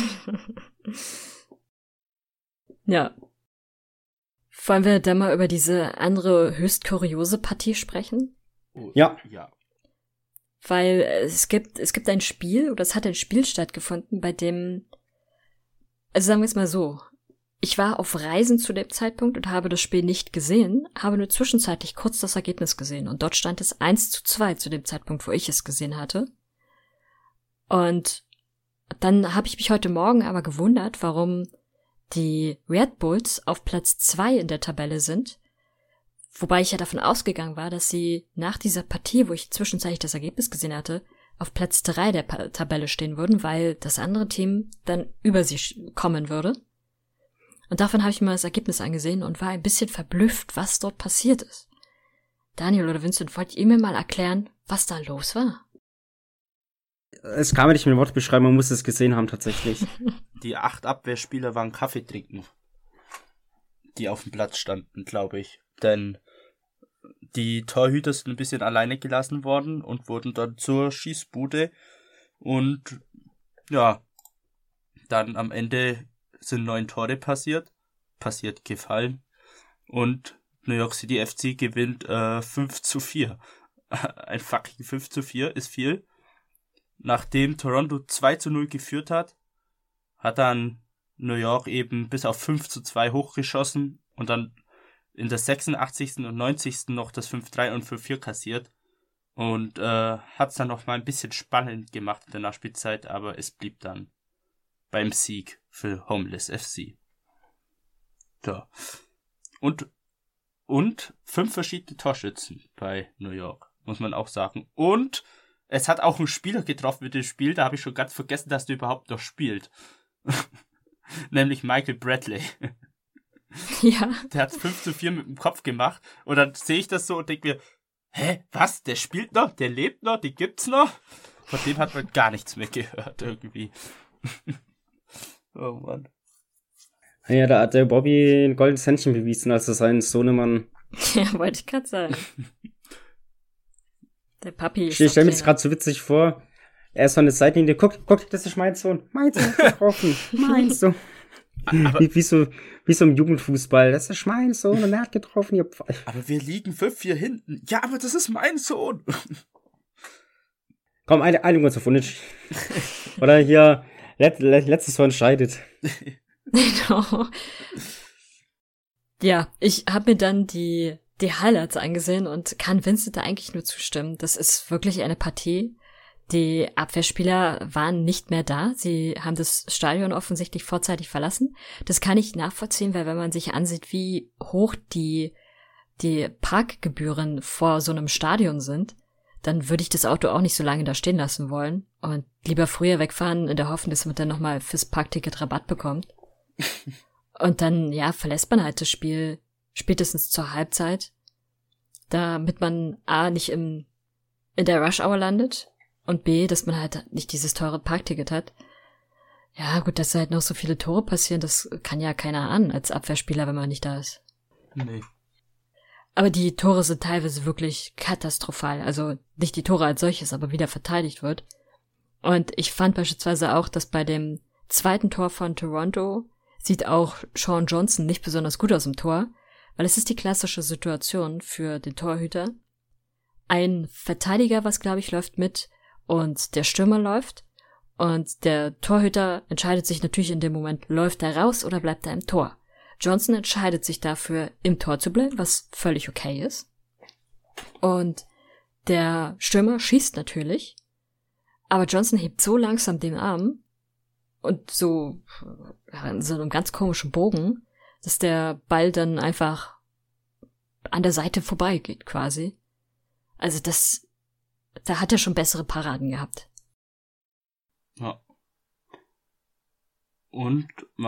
Ja. Wollen wir dann mal über diese andere höchst kuriose Partie sprechen? Ja. Weil es gibt ein Spiel, oder es hat ein Spiel stattgefunden, bei dem, also sagen wir es mal so, ich war auf Reisen zu dem Zeitpunkt und habe das Spiel nicht gesehen, habe nur zwischenzeitlich kurz das Ergebnis gesehen und dort stand es 1:2 zu dem Zeitpunkt, wo ich es gesehen hatte. Und dann habe ich mich heute Morgen aber gewundert, warum die Red Bulls auf Platz 2 in der Tabelle sind, wobei ich ja davon ausgegangen war, dass sie nach dieser Partie, wo ich zwischenzeitlich das Ergebnis gesehen hatte, auf Platz 3 der Tabelle stehen würden, weil das andere Team dann über sie kommen würde. Und davon habe ich mir das Ergebnis angesehen und war ein bisschen verblüfft, was dort passiert ist. Daniel oder Vincent, wollt ihr mir mal erklären, was da los war? Es kann man nicht mit Wort beschreiben, man muss es gesehen haben tatsächlich. Die 8 Abwehrspieler waren Kaffee trinken, die auf dem Platz standen, glaube ich. Denn die Torhüter sind ein bisschen alleine gelassen worden und wurden dann zur Schießbude. Und ja, dann am Ende sind 9 Tore gefallen. Und New York City FC gewinnt 5:4. Ein fucking 5:4 ist viel. Nachdem Toronto 2:0 geführt hat, hat dann New York eben bis auf 5:2 hochgeschossen und dann in der 86. und 90. noch das 5:3 und 5:4 kassiert. Und hat es dann noch mal ein bisschen spannend gemacht in der Nachspielzeit, aber es blieb dann beim Sieg für Homeless FC. Ja. Und 5 verschiedene Torschützen bei New York, muss man auch sagen. Und es hat auch einen Spieler getroffen mit dem Spiel, da habe ich schon ganz vergessen, dass der überhaupt noch spielt. Nämlich Michael Bradley. Ja. Der hat 5:4 mit dem Kopf gemacht und dann sehe ich das so und denke mir, hä, was, der spielt noch, der lebt noch, die gibt's noch? Von dem hat man gar nichts mehr gehört irgendwie. Oh Mann. Ja, da hat der Bobby ein goldenes Händchen bewiesen, als er seinen Sohnemann. Ja, wollte ich gerade sagen. Der Papi ist Ich stelle mir das gerade so witzig vor. Er ist von der Seitenlinie, guck, das ist mein Sohn. Mein Sohn ist getroffen. Mein Sohn. Wie so im Jugendfußball. Das ist mein Sohn und er hat getroffen. Aber wir liegen 5-4 hinten. Ja, aber das ist mein Sohn. Komm, einigen uns auf Unentschieden. Oder hier, letztes Tor entscheidet. Genau. Ja, ich habe mir dann die Highlights angesehen und kann Vincent da eigentlich nur zustimmen. Das ist wirklich eine Partie, Die Abwehrspieler waren nicht mehr da. Sie haben das Stadion offensichtlich vorzeitig verlassen. Das kann ich nachvollziehen, weil wenn man sich ansieht, wie hoch die Parkgebühren vor so einem Stadion sind, dann würde ich das Auto auch nicht so lange da stehen lassen wollen und lieber früher wegfahren in der Hoffnung, dass man dann nochmal fürs Parkticket Rabatt bekommt. Und dann, ja, verlässt man halt das Spiel spätestens zur Halbzeit, damit man A, nicht in der Rush-Hour landet und B, dass man halt nicht dieses teure Parkticket hat. Ja, gut, dass halt noch so viele Tore passieren, das kann ja keiner an als Abwehrspieler, wenn man nicht da ist. Nee. Aber die Tore sind teilweise wirklich katastrophal. Also nicht die Tore als solches, aber wie da verteidigt wird. Und ich fand beispielsweise auch, dass bei dem zweiten Tor von Toronto sieht auch Sean Johnson nicht besonders gut aus im Tor, weil es ist die klassische Situation für den Torhüter. Ein Verteidiger, was glaube ich, läuft mit und der Stürmer läuft. Und der Torhüter entscheidet sich natürlich in dem Moment, läuft er raus oder bleibt er im Tor. Johnson entscheidet sich dafür, im Tor zu bleiben, was völlig okay ist. Und der Stürmer schießt natürlich, aber Johnson hebt so langsam den Arm und so in so einem ganz komischen Bogen, dass der Ball dann einfach an der Seite vorbeigeht quasi. Also da hat er schon bessere Paraden gehabt. Ja. Und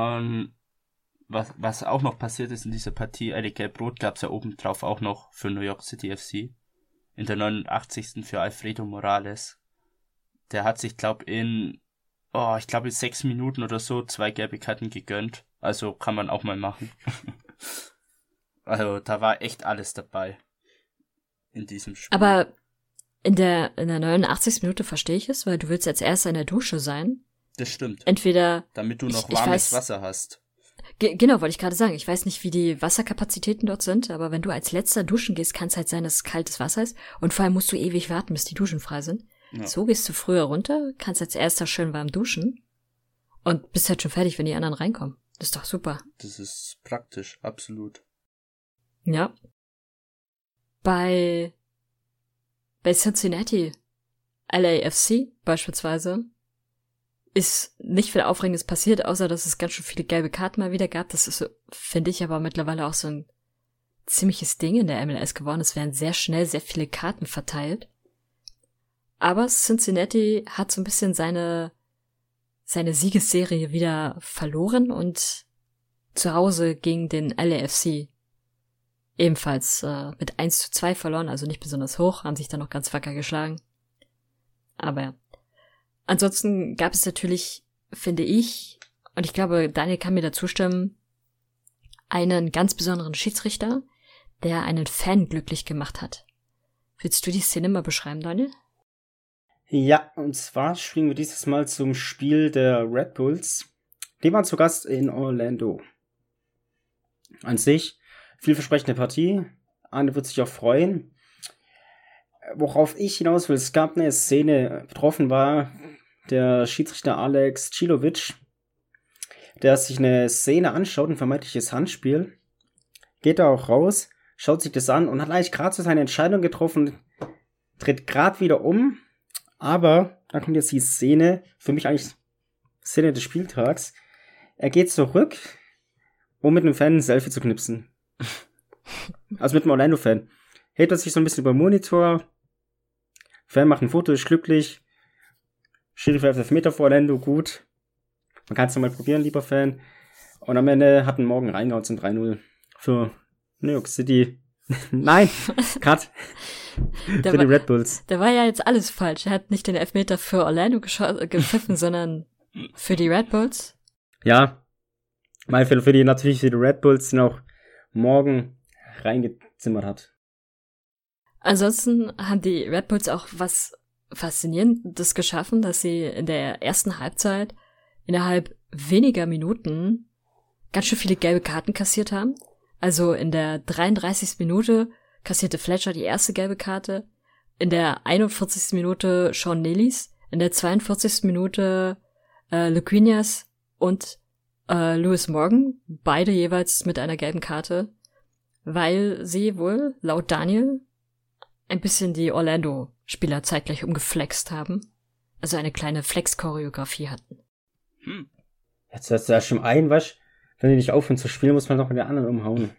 was auch noch passiert ist in dieser Partie, eine Gelb-Rot gab es ja obendrauf auch noch für New York City FC. In der 89. für Alfredo Morales. Der hat sich, in 6 Minuten oder so 2 gelbe Karten gegönnt. Also kann man auch mal machen. Also da war echt alles dabei in diesem Spiel. Aber in der 89. Minute verstehe ich es, weil du willst als Erster in der Dusche sein. Das stimmt. Entweder damit du noch warmes Wasser hast. Genau, wollte ich gerade sagen. Ich weiß nicht, wie die Wasserkapazitäten dort sind, aber wenn du als Letzter duschen gehst, kann es halt sein, dass es kaltes Wasser ist. Und vor allem musst du ewig warten, bis die Duschen frei sind. Ja. So gehst du früher runter, kannst als Erster schön warm duschen und bist halt schon fertig, wenn die anderen reinkommen. Das ist doch super. Das ist praktisch, absolut. Ja. Bei Cincinnati, LAFC beispielsweise, ist nicht viel Aufregendes passiert, außer dass es ganz schön viele gelbe Karten mal wieder gab. Das ist, finde ich, aber mittlerweile auch so ein ziemliches Ding in der MLS geworden. Es werden sehr schnell sehr viele Karten verteilt. Aber Cincinnati hat so ein bisschen seine Siegesserie wieder verloren und zu Hause gegen den LAFC ebenfalls mit 1:2 verloren, also nicht besonders hoch, haben sich dann noch ganz wacker geschlagen. Aber ansonsten gab es natürlich, finde ich, und ich glaube, Daniel kann mir da zustimmen, einen ganz besonderen Schiedsrichter, der einen Fan glücklich gemacht hat. Willst du die Szene mal beschreiben, Daniel? Ja, und zwar springen wir dieses Mal zum Spiel der Red Bulls. Die waren zu Gast in Orlando. An sich vielversprechende Partie. Arne wird sich auch freuen. Worauf ich hinaus will, es gab eine Szene, betroffen war der Schiedsrichter Alex Cilovic, der sich eine Szene anschaut, ein vermeintliches Handspiel, geht da auch raus, schaut sich das an und hat eigentlich gerade so seine Entscheidung getroffen, dreht gerade wieder um, aber da kommt jetzt die Szene, für mich eigentlich Szene des Spieltags. Er geht zurück, um mit einem Fan ein Selfie zu knipsen. Also mit einem Orlando-Fan. Hält er sich so ein bisschen über den Monitor. Fan macht ein Foto, ist glücklich. Schiri für Elfmeter vor Orlando, gut. Man kann es nochmal probieren, lieber Fan. Und am Ende hat ein Morgen reingehauen zum 3-0 für New York City. Nein, Cut. Für die Red Bulls. Da war ja jetzt alles falsch. Er hat nicht den Elfmeter für Orlando gepfiffen, sondern für die Red Bulls. Ja, weil natürlich für die Red Bulls den auch Morgen reingezimmert hat. Ansonsten haben die Red Bulls auch was Faszinierendes geschaffen, dass sie in der ersten Halbzeit innerhalb weniger Minuten ganz schön viele gelbe Karten kassiert haben. Also in der 33. Minute kassierte Fletcher die erste gelbe Karte, in der 41. Minute Sean Nelis, in der 42. Minute Luquinhas und Lewis Morgan, beide jeweils mit einer gelben Karte, weil sie wohl, laut Daniel, ein bisschen die Orlando-Spieler zeitgleich umgeflext haben. also eine kleine Flex-Choreografie hatten. Jetzt hörst du ja schon ein, weißt du? Wenn die nicht aufhören zu spielen, muss man noch mit den anderen umhauen.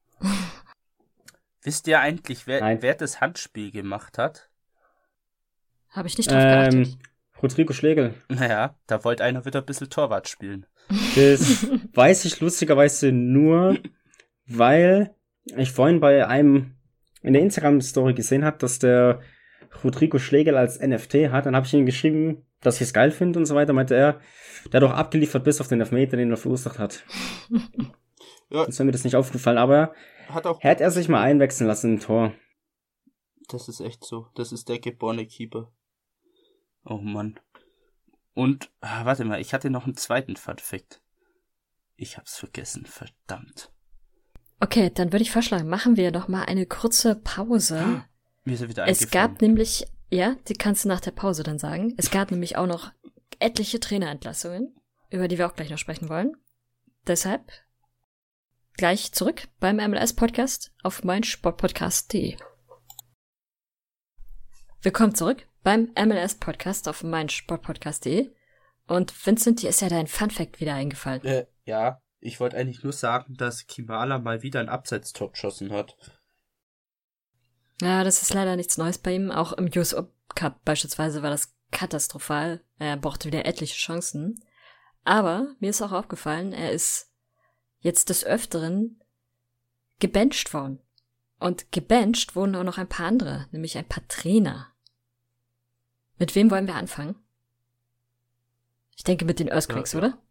Wisst ihr eigentlich, Nein. wer das Handspiel gemacht hat? Habe ich nicht drauf geachtet. Rodrigo Schlegel. Naja, da wollte einer wieder ein bisschen Torwart spielen. Das weiß ich lustigerweise nur, weil ich vorhin bei einem in der Instagram-Story gesehen habe, dass der Rodrigo Schlegel als NFT hat. Dann habe ich ihm geschrieben, dass ich es geil finde und so weiter. Meinte er, der hat doch abgeliefert bis auf den Elfmeter, den er verursacht hat. Ja. Ist mir das nicht aufgefallen, aber hätte er sich mal einwechseln lassen im Tor. Das ist echt so. Das ist der geborene Keeper. Oh Mann. Und, warte mal, ich hatte noch einen zweiten Fun-Fact. Ich hab's vergessen, verdammt. Okay, dann würde ich vorschlagen, machen wir noch mal eine kurze Pause. Mir ist er wieder Es eingefallen. gab nämlich, ja, die kannst du nach der Pause dann sagen, es gab nämlich auch noch etliche Trainerentlassungen, über die wir auch gleich noch sprechen wollen. Deshalb gleich zurück beim MLS-Podcast auf meinsportpodcast.de. Willkommen zurück beim MLS-Podcast auf meinsportpodcast.de. Und Vincent, dir ist ja dein Funfact wieder eingefallen. Ja, ich wollte eigentlich nur sagen, dass Kimala mal wieder ein Abseits-Tor geschossen hat. Ja, das ist leider nichts Neues bei ihm. Auch im US Cup beispielsweise war das katastrophal. Er brauchte wieder etliche Chancen. Aber mir ist auch aufgefallen, er ist jetzt des Öfteren gebencht worden. Und gebencht wurden auch noch ein paar andere, nämlich ein paar Trainer. Mit wem wollen wir anfangen? Ich denke mit den Earthquakes, Ja. oder?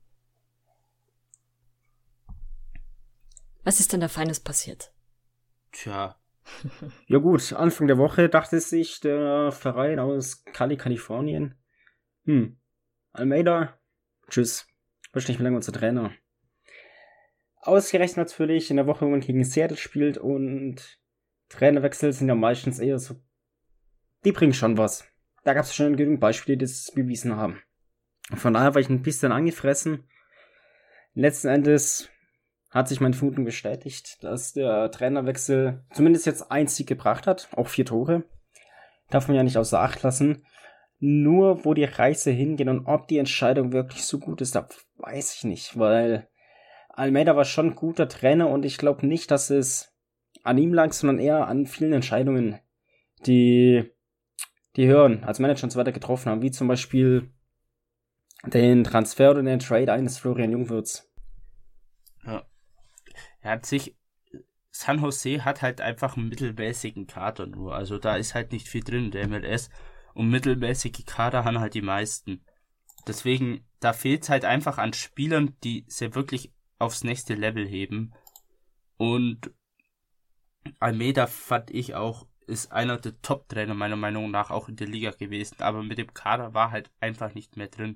Was ist denn da Feines passiert? Tja, Ja gut, Anfang der Woche dachte sich der Verein aus Cali, Kalifornien, Almeida, tschüss, wird nicht mehr lange unser Trainer. Ausgerechnet natürlich in der Woche, wo man gegen Seattle spielt und Trainerwechsel sind ja meistens eher so, die bringen schon was. Da gab es schon genügend Beispiele, die das bewiesen haben. Von daher war ich ein bisschen angefressen. Letzten Endes hat sich meine Vermutung bestätigt, dass der Trainerwechsel zumindest jetzt einen Sieg gebracht hat, auch 4 Tore. Darf man ja nicht außer Acht lassen. Nur wo die Reise hingeht und ob die Entscheidung wirklich so gut ist, da weiß ich nicht, weil Almeida war schon ein guter Trainer und ich glaube nicht, dass es an ihm lag, sondern eher an vielen Entscheidungen, die Hören als Manager und so weiter getroffen haben, wie zum Beispiel den Transfer oder den Trade eines Florian Jungwirtz. ja. Er hat sich, San Jose hat halt einfach einen mittelmäßigen Kader nur. Also da ist halt nicht viel drin in der MLS. Und mittelmäßige Kader haben halt die meisten. Deswegen, da fehlt es halt einfach an Spielern, die sie wirklich aufs nächste Level heben. Und Almeida fand ich auch, ist einer der Top-Trainer meiner Meinung nach auch in der Liga gewesen. Aber mit dem Kader war halt einfach nicht mehr drin.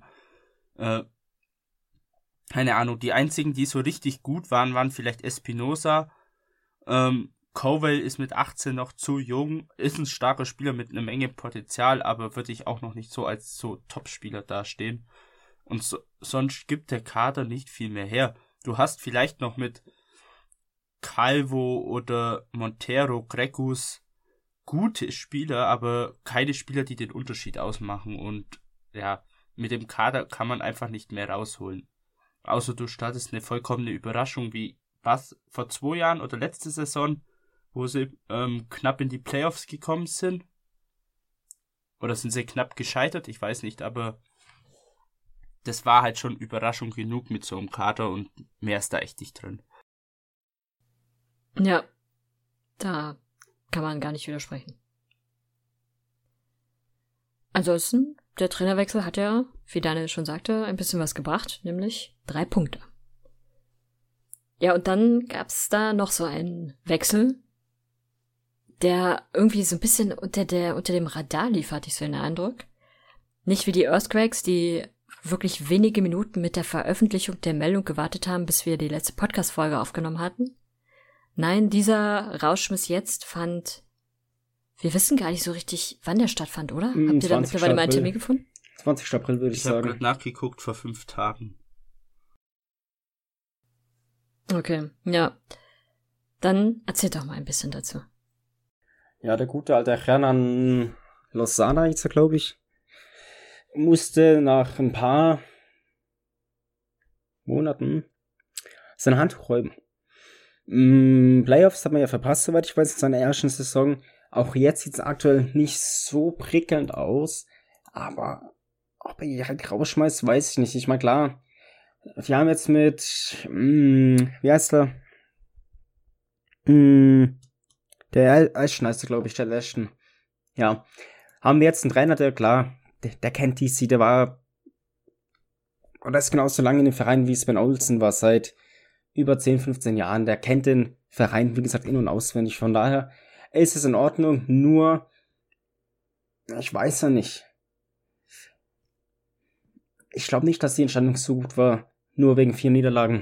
Keine Ahnung, die einzigen, die so richtig gut waren vielleicht Espinosa. Cowell ist mit 18 noch zu jung, ist ein starker Spieler mit einer Menge Potenzial, aber würde ich auch noch nicht so als so Top-Spieler dastehen. Und sonst gibt der Kader nicht viel mehr her. Du hast vielleicht noch mit Calvo oder Montero, Gregus gute Spieler, aber keine Spieler, die den Unterschied ausmachen. Und ja, mit dem Kader kann man einfach nicht mehr rausholen. Außer du startest eine vollkommene Überraschung wie was vor 2 Jahren oder letzte Saison, wo sie knapp in die Playoffs gekommen sind. Oder sind sie knapp gescheitert? Ich weiß nicht, aber das war halt schon Überraschung genug mit so einem Kader und mehr ist da echt nicht drin. Ja, da kann man gar nicht widersprechen. Ansonsten, der Trainerwechsel hat ja, wie Daniel schon sagte, ein bisschen was gebracht, nämlich 3 Punkte. Ja, und dann gab's da noch so einen Wechsel, der irgendwie so ein bisschen unter dem Radar lief, hatte ich so den Eindruck. Nicht wie die Earthquakes, die wirklich wenige Minuten mit der Veröffentlichung der Meldung gewartet haben, bis wir die letzte Podcast-Folge aufgenommen hatten. Nein, dieser Rauschmiss jetzt fand, wir wissen gar nicht so richtig, wann der stattfand, oder? Habt ihr da mittlerweile mal einen Termin gefunden? 20. April würde ich Ich habe sagen. gerade nachgeguckt vor 5 Tagen. Okay, ja. Dann erzähl doch mal ein bisschen dazu. Ja, der gute alte Hernan Lozada, jetzt glaube ich. musste nach ein paar Monaten sein Handtuch räumen. Playoffs hat man ja verpasst, soweit ich weiß, in seiner ersten Saison. Auch jetzt sieht es aktuell nicht so prickelnd aus, aber ob er halt rausschmeißt, weiß ich nicht. Ich meine, klar, wir haben jetzt mit, wie heißt er? Der Ashton heißt er, glaube ich, der Ashton. Ja, haben wir jetzt einen Trainer, der, klar, der kennt DC, der war, oder ist genauso lange in dem Verein wie Sven Olsen war, seit über 10, 15 Jahren. Der kennt den Verein, wie gesagt, in- und auswendig. Von daher ist es in Ordnung, nur, ich weiß ja nicht. Ich glaube nicht, dass die Entscheidung so gut war, nur wegen 4 Niederlagen.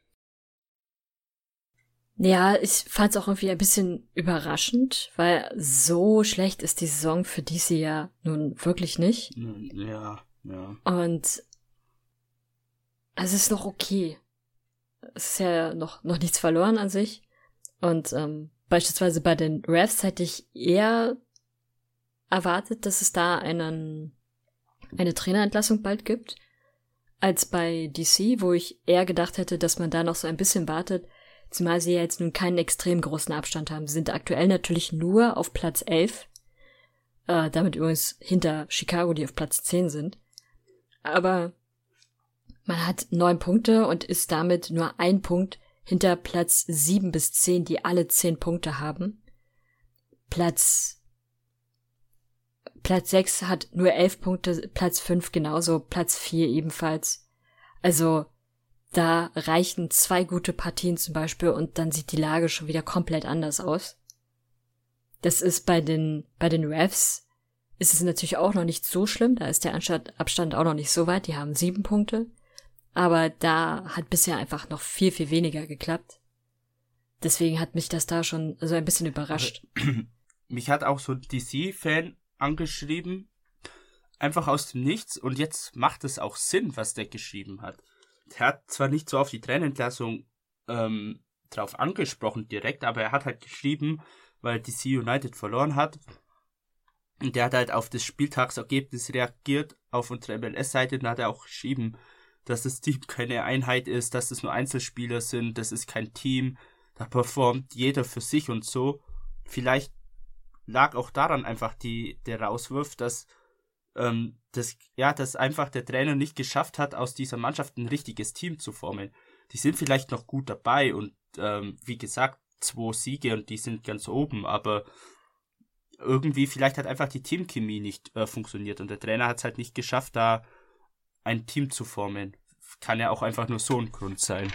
Ja, ich fand es auch irgendwie ein bisschen überraschend, weil so schlecht ist die Saison für DC ja nun wirklich nicht. Ja. Und es ist noch okay. Es ist ja noch nichts verloren an sich. Und beispielsweise bei den Refs hätte ich eher erwartet, dass es da eine Trainerentlassung bald gibt, als bei DC, wo ich eher gedacht hätte, dass man da noch so ein bisschen wartet, zumal sie ja jetzt nun keinen extrem großen Abstand haben. Sie sind aktuell natürlich nur auf Platz 11, damit übrigens hinter Chicago, die auf Platz 10 sind. Aber man hat 9 Punkte und ist damit nur 1 Punkt hinter Platz 7 bis 10, die alle 10 Punkte haben. Platz 6 hat nur 11 Punkte, Platz 5 genauso, Platz 4 ebenfalls. Also da reichen 2 gute Partien zum Beispiel und dann sieht die Lage schon wieder komplett anders aus. Das ist bei den Refs ist es natürlich auch noch nicht so schlimm, da ist der Abstand auch noch nicht so weit, die haben 7 Punkte. Aber da hat bisher einfach noch viel, viel weniger geklappt. Deswegen hat mich das da schon so ein bisschen überrascht. Mich hat auch so ein DC-Fan angeschrieben, einfach aus dem Nichts. Und jetzt macht es auch Sinn, was der geschrieben hat. Der hat zwar nicht so auf die Trainerentlassung drauf angesprochen direkt, aber er hat halt geschrieben, weil DC United verloren hat. Und der hat halt auf das Spieltagsergebnis reagiert auf unserer MLS-Seite und hat er auch geschrieben, dass das Team keine Einheit ist, dass es nur Einzelspieler sind, das ist kein Team, da performt jeder für sich und so. Vielleicht lag auch daran einfach der Rauswurf, dass einfach der Trainer nicht geschafft hat, aus dieser Mannschaft ein richtiges Team zu formen. Die sind vielleicht noch gut dabei und wie gesagt, 2 Siege und die sind ganz oben, aber irgendwie vielleicht hat einfach die Teamchemie nicht funktioniert und der Trainer hat es halt nicht geschafft, da ein Team zu formen. Kann ja auch einfach nur so ein Grund sein.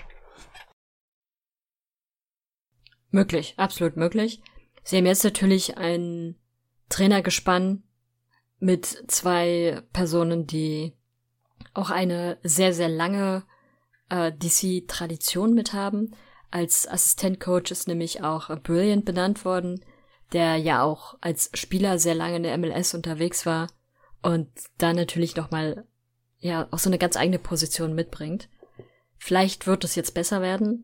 Möglich, absolut möglich. Sie haben jetzt natürlich ein Trainergespann mit 2 Personen, die auch eine sehr, sehr lange DC-Tradition mit haben. Als Assistentcoach ist nämlich auch Brilliant benannt worden, der ja auch als Spieler sehr lange in der MLS unterwegs war und da natürlich nochmal ja auch so eine ganz eigene Position mitbringt. Vielleicht wird es jetzt besser werden.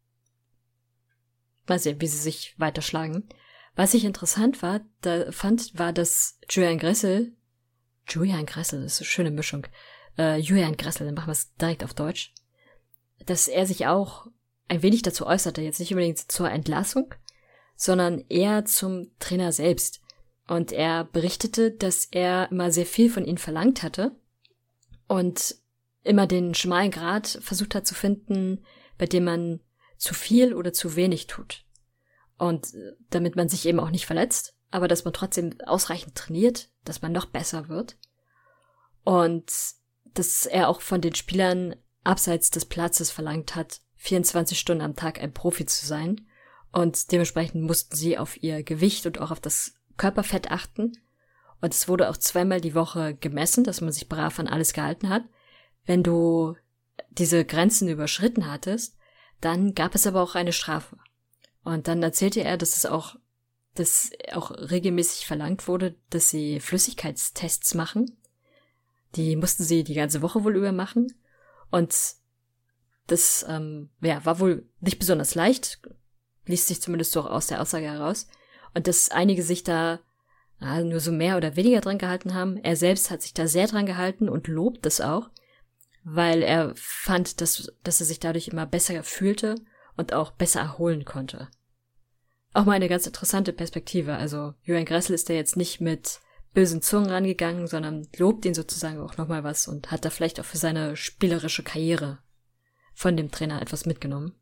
Mal sehen, wie sie sich weiterschlagen. Was ich interessant fand, dass Julian Gressel, das ist eine schöne Mischung, Julian Gressel, dann machen wir es direkt auf Deutsch, dass er sich auch ein wenig dazu äußerte, jetzt nicht unbedingt zur Entlassung, sondern eher zum Trainer selbst. Und er berichtete, dass er immer sehr viel von ihnen verlangt hatte und immer den schmalen Grat versucht hat zu finden, bei dem man zu viel oder zu wenig tut. Und damit man sich eben auch nicht verletzt, aber dass man trotzdem ausreichend trainiert, dass man noch besser wird. Und dass er auch von den Spielern abseits des Platzes verlangt hat, 24 Stunden am Tag ein Profi zu sein. Und dementsprechend mussten sie auf ihr Gewicht und auch auf das Körperfett achten. Und es wurde auch 2-mal die Woche gemessen, dass man sich brav an alles gehalten hat. Wenn du diese Grenzen überschritten hattest, dann gab es aber auch eine Strafe. Und dann erzählte er, dass auch regelmäßig verlangt wurde, dass sie Flüssigkeitstests machen. Die mussten sie die ganze Woche wohl über machen. Und das war wohl nicht besonders leicht, liest sich zumindest so aus der Aussage heraus. Und dass einige sich da nur so mehr oder weniger dran gehalten haben. Er selbst hat sich da sehr dran gehalten und lobt es auch, weil er fand, dass er sich dadurch immer besser fühlte und auch besser erholen konnte. Auch mal eine ganz interessante Perspektive. Also Julian Gressel ist da jetzt nicht mit bösen Zungen rangegangen, sondern lobt ihn sozusagen auch nochmal was und hat da vielleicht auch für seine spielerische Karriere von dem Trainer etwas mitgenommen.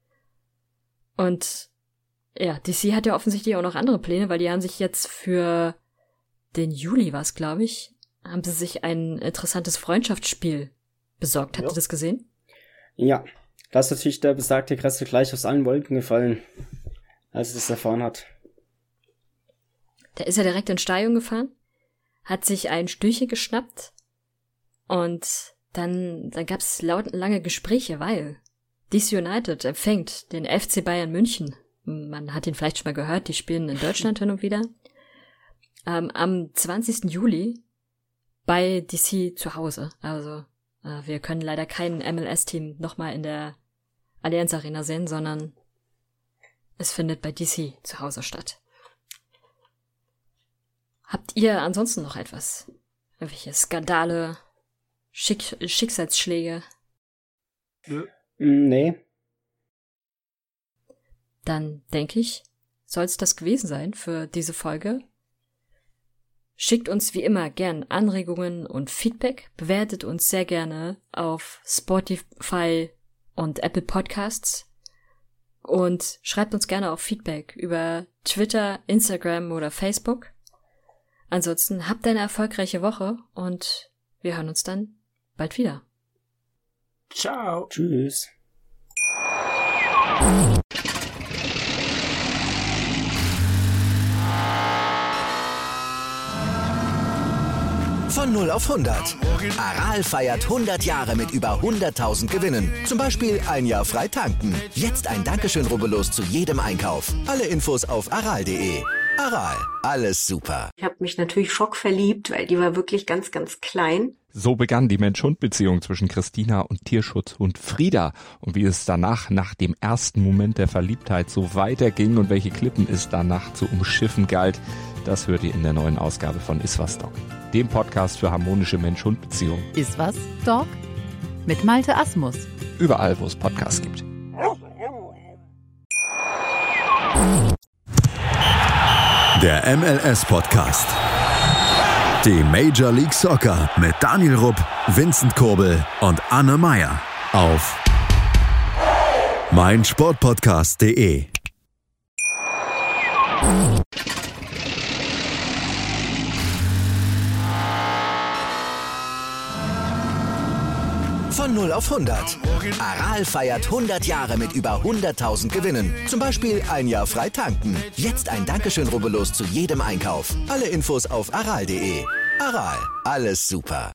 Und ja, DC hat ja offensichtlich auch noch andere Pläne, weil die haben sich jetzt für den Juli, war es, glaube ich, haben sie sich ein interessantes Freundschaftsspiel besorgt. Habt ihr das gesehen? Ja, da ist natürlich der besagte Gressel gleich aus allen Wolken gefallen, als er das erfahren hat. Da ist er direkt in Stadion gefahren, hat sich ein Stühlchen geschnappt und dann gab es lange Gespräche, weil DC United empfängt den FC Bayern München. Man hat ihn vielleicht schon mal gehört, die spielen in Deutschland hin und wieder. Am 20. Juli bei DC zu Hause. Also wir können leider kein MLS-Team nochmal in der Allianz Arena sehen, sondern es findet bei DC zu Hause statt. Habt ihr ansonsten noch etwas? Irgendwelche Skandale, Schicksalsschläge? Nee. Dann denke ich, soll es das gewesen sein für diese Folge. Schickt uns wie immer gern Anregungen und Feedback, bewertet uns sehr gerne auf Spotify und Apple Podcasts und schreibt uns gerne auch Feedback über Twitter, Instagram oder Facebook. Ansonsten habt eine erfolgreiche Woche und wir hören uns dann bald wieder. Ciao. Tschüss. Von 0 auf 100. Aral feiert 100 Jahre mit über 100.000 Gewinnen. Zum Beispiel ein Jahr frei tanken. Jetzt ein Dankeschön, rubbellos zu jedem Einkauf. Alle Infos auf aral.de. Aral, alles super. Ich habe mich natürlich schockverliebt, weil die war wirklich ganz, ganz klein. So begann die Mensch-Hund-Beziehung zwischen Christina und Tierschutzhund Frieda. Und wie es danach, nach dem ersten Moment der Verliebtheit, so weiterging und welche Klippen es danach zu umschiffen galt, das hört ihr in der neuen Ausgabe von Iswas Dog, dem Podcast für harmonische Mensch-Hund-Beziehungen. Iswas Dog mit Malte Asmus. Überall, wo es Podcasts gibt. Der MLS-Podcast. Die Major League Soccer mit Daniel Rupp, Vincent Kurbel und Anne Meyer auf meinsportpodcast.de. Von 0 auf 100. Aral feiert 100 Jahre mit über 100.000 Gewinnen. Zum Beispiel ein Jahr frei tanken. Jetzt ein Dankeschön, rubbellos zu jedem Einkauf. Alle Infos auf aral.de. Aral, alles super.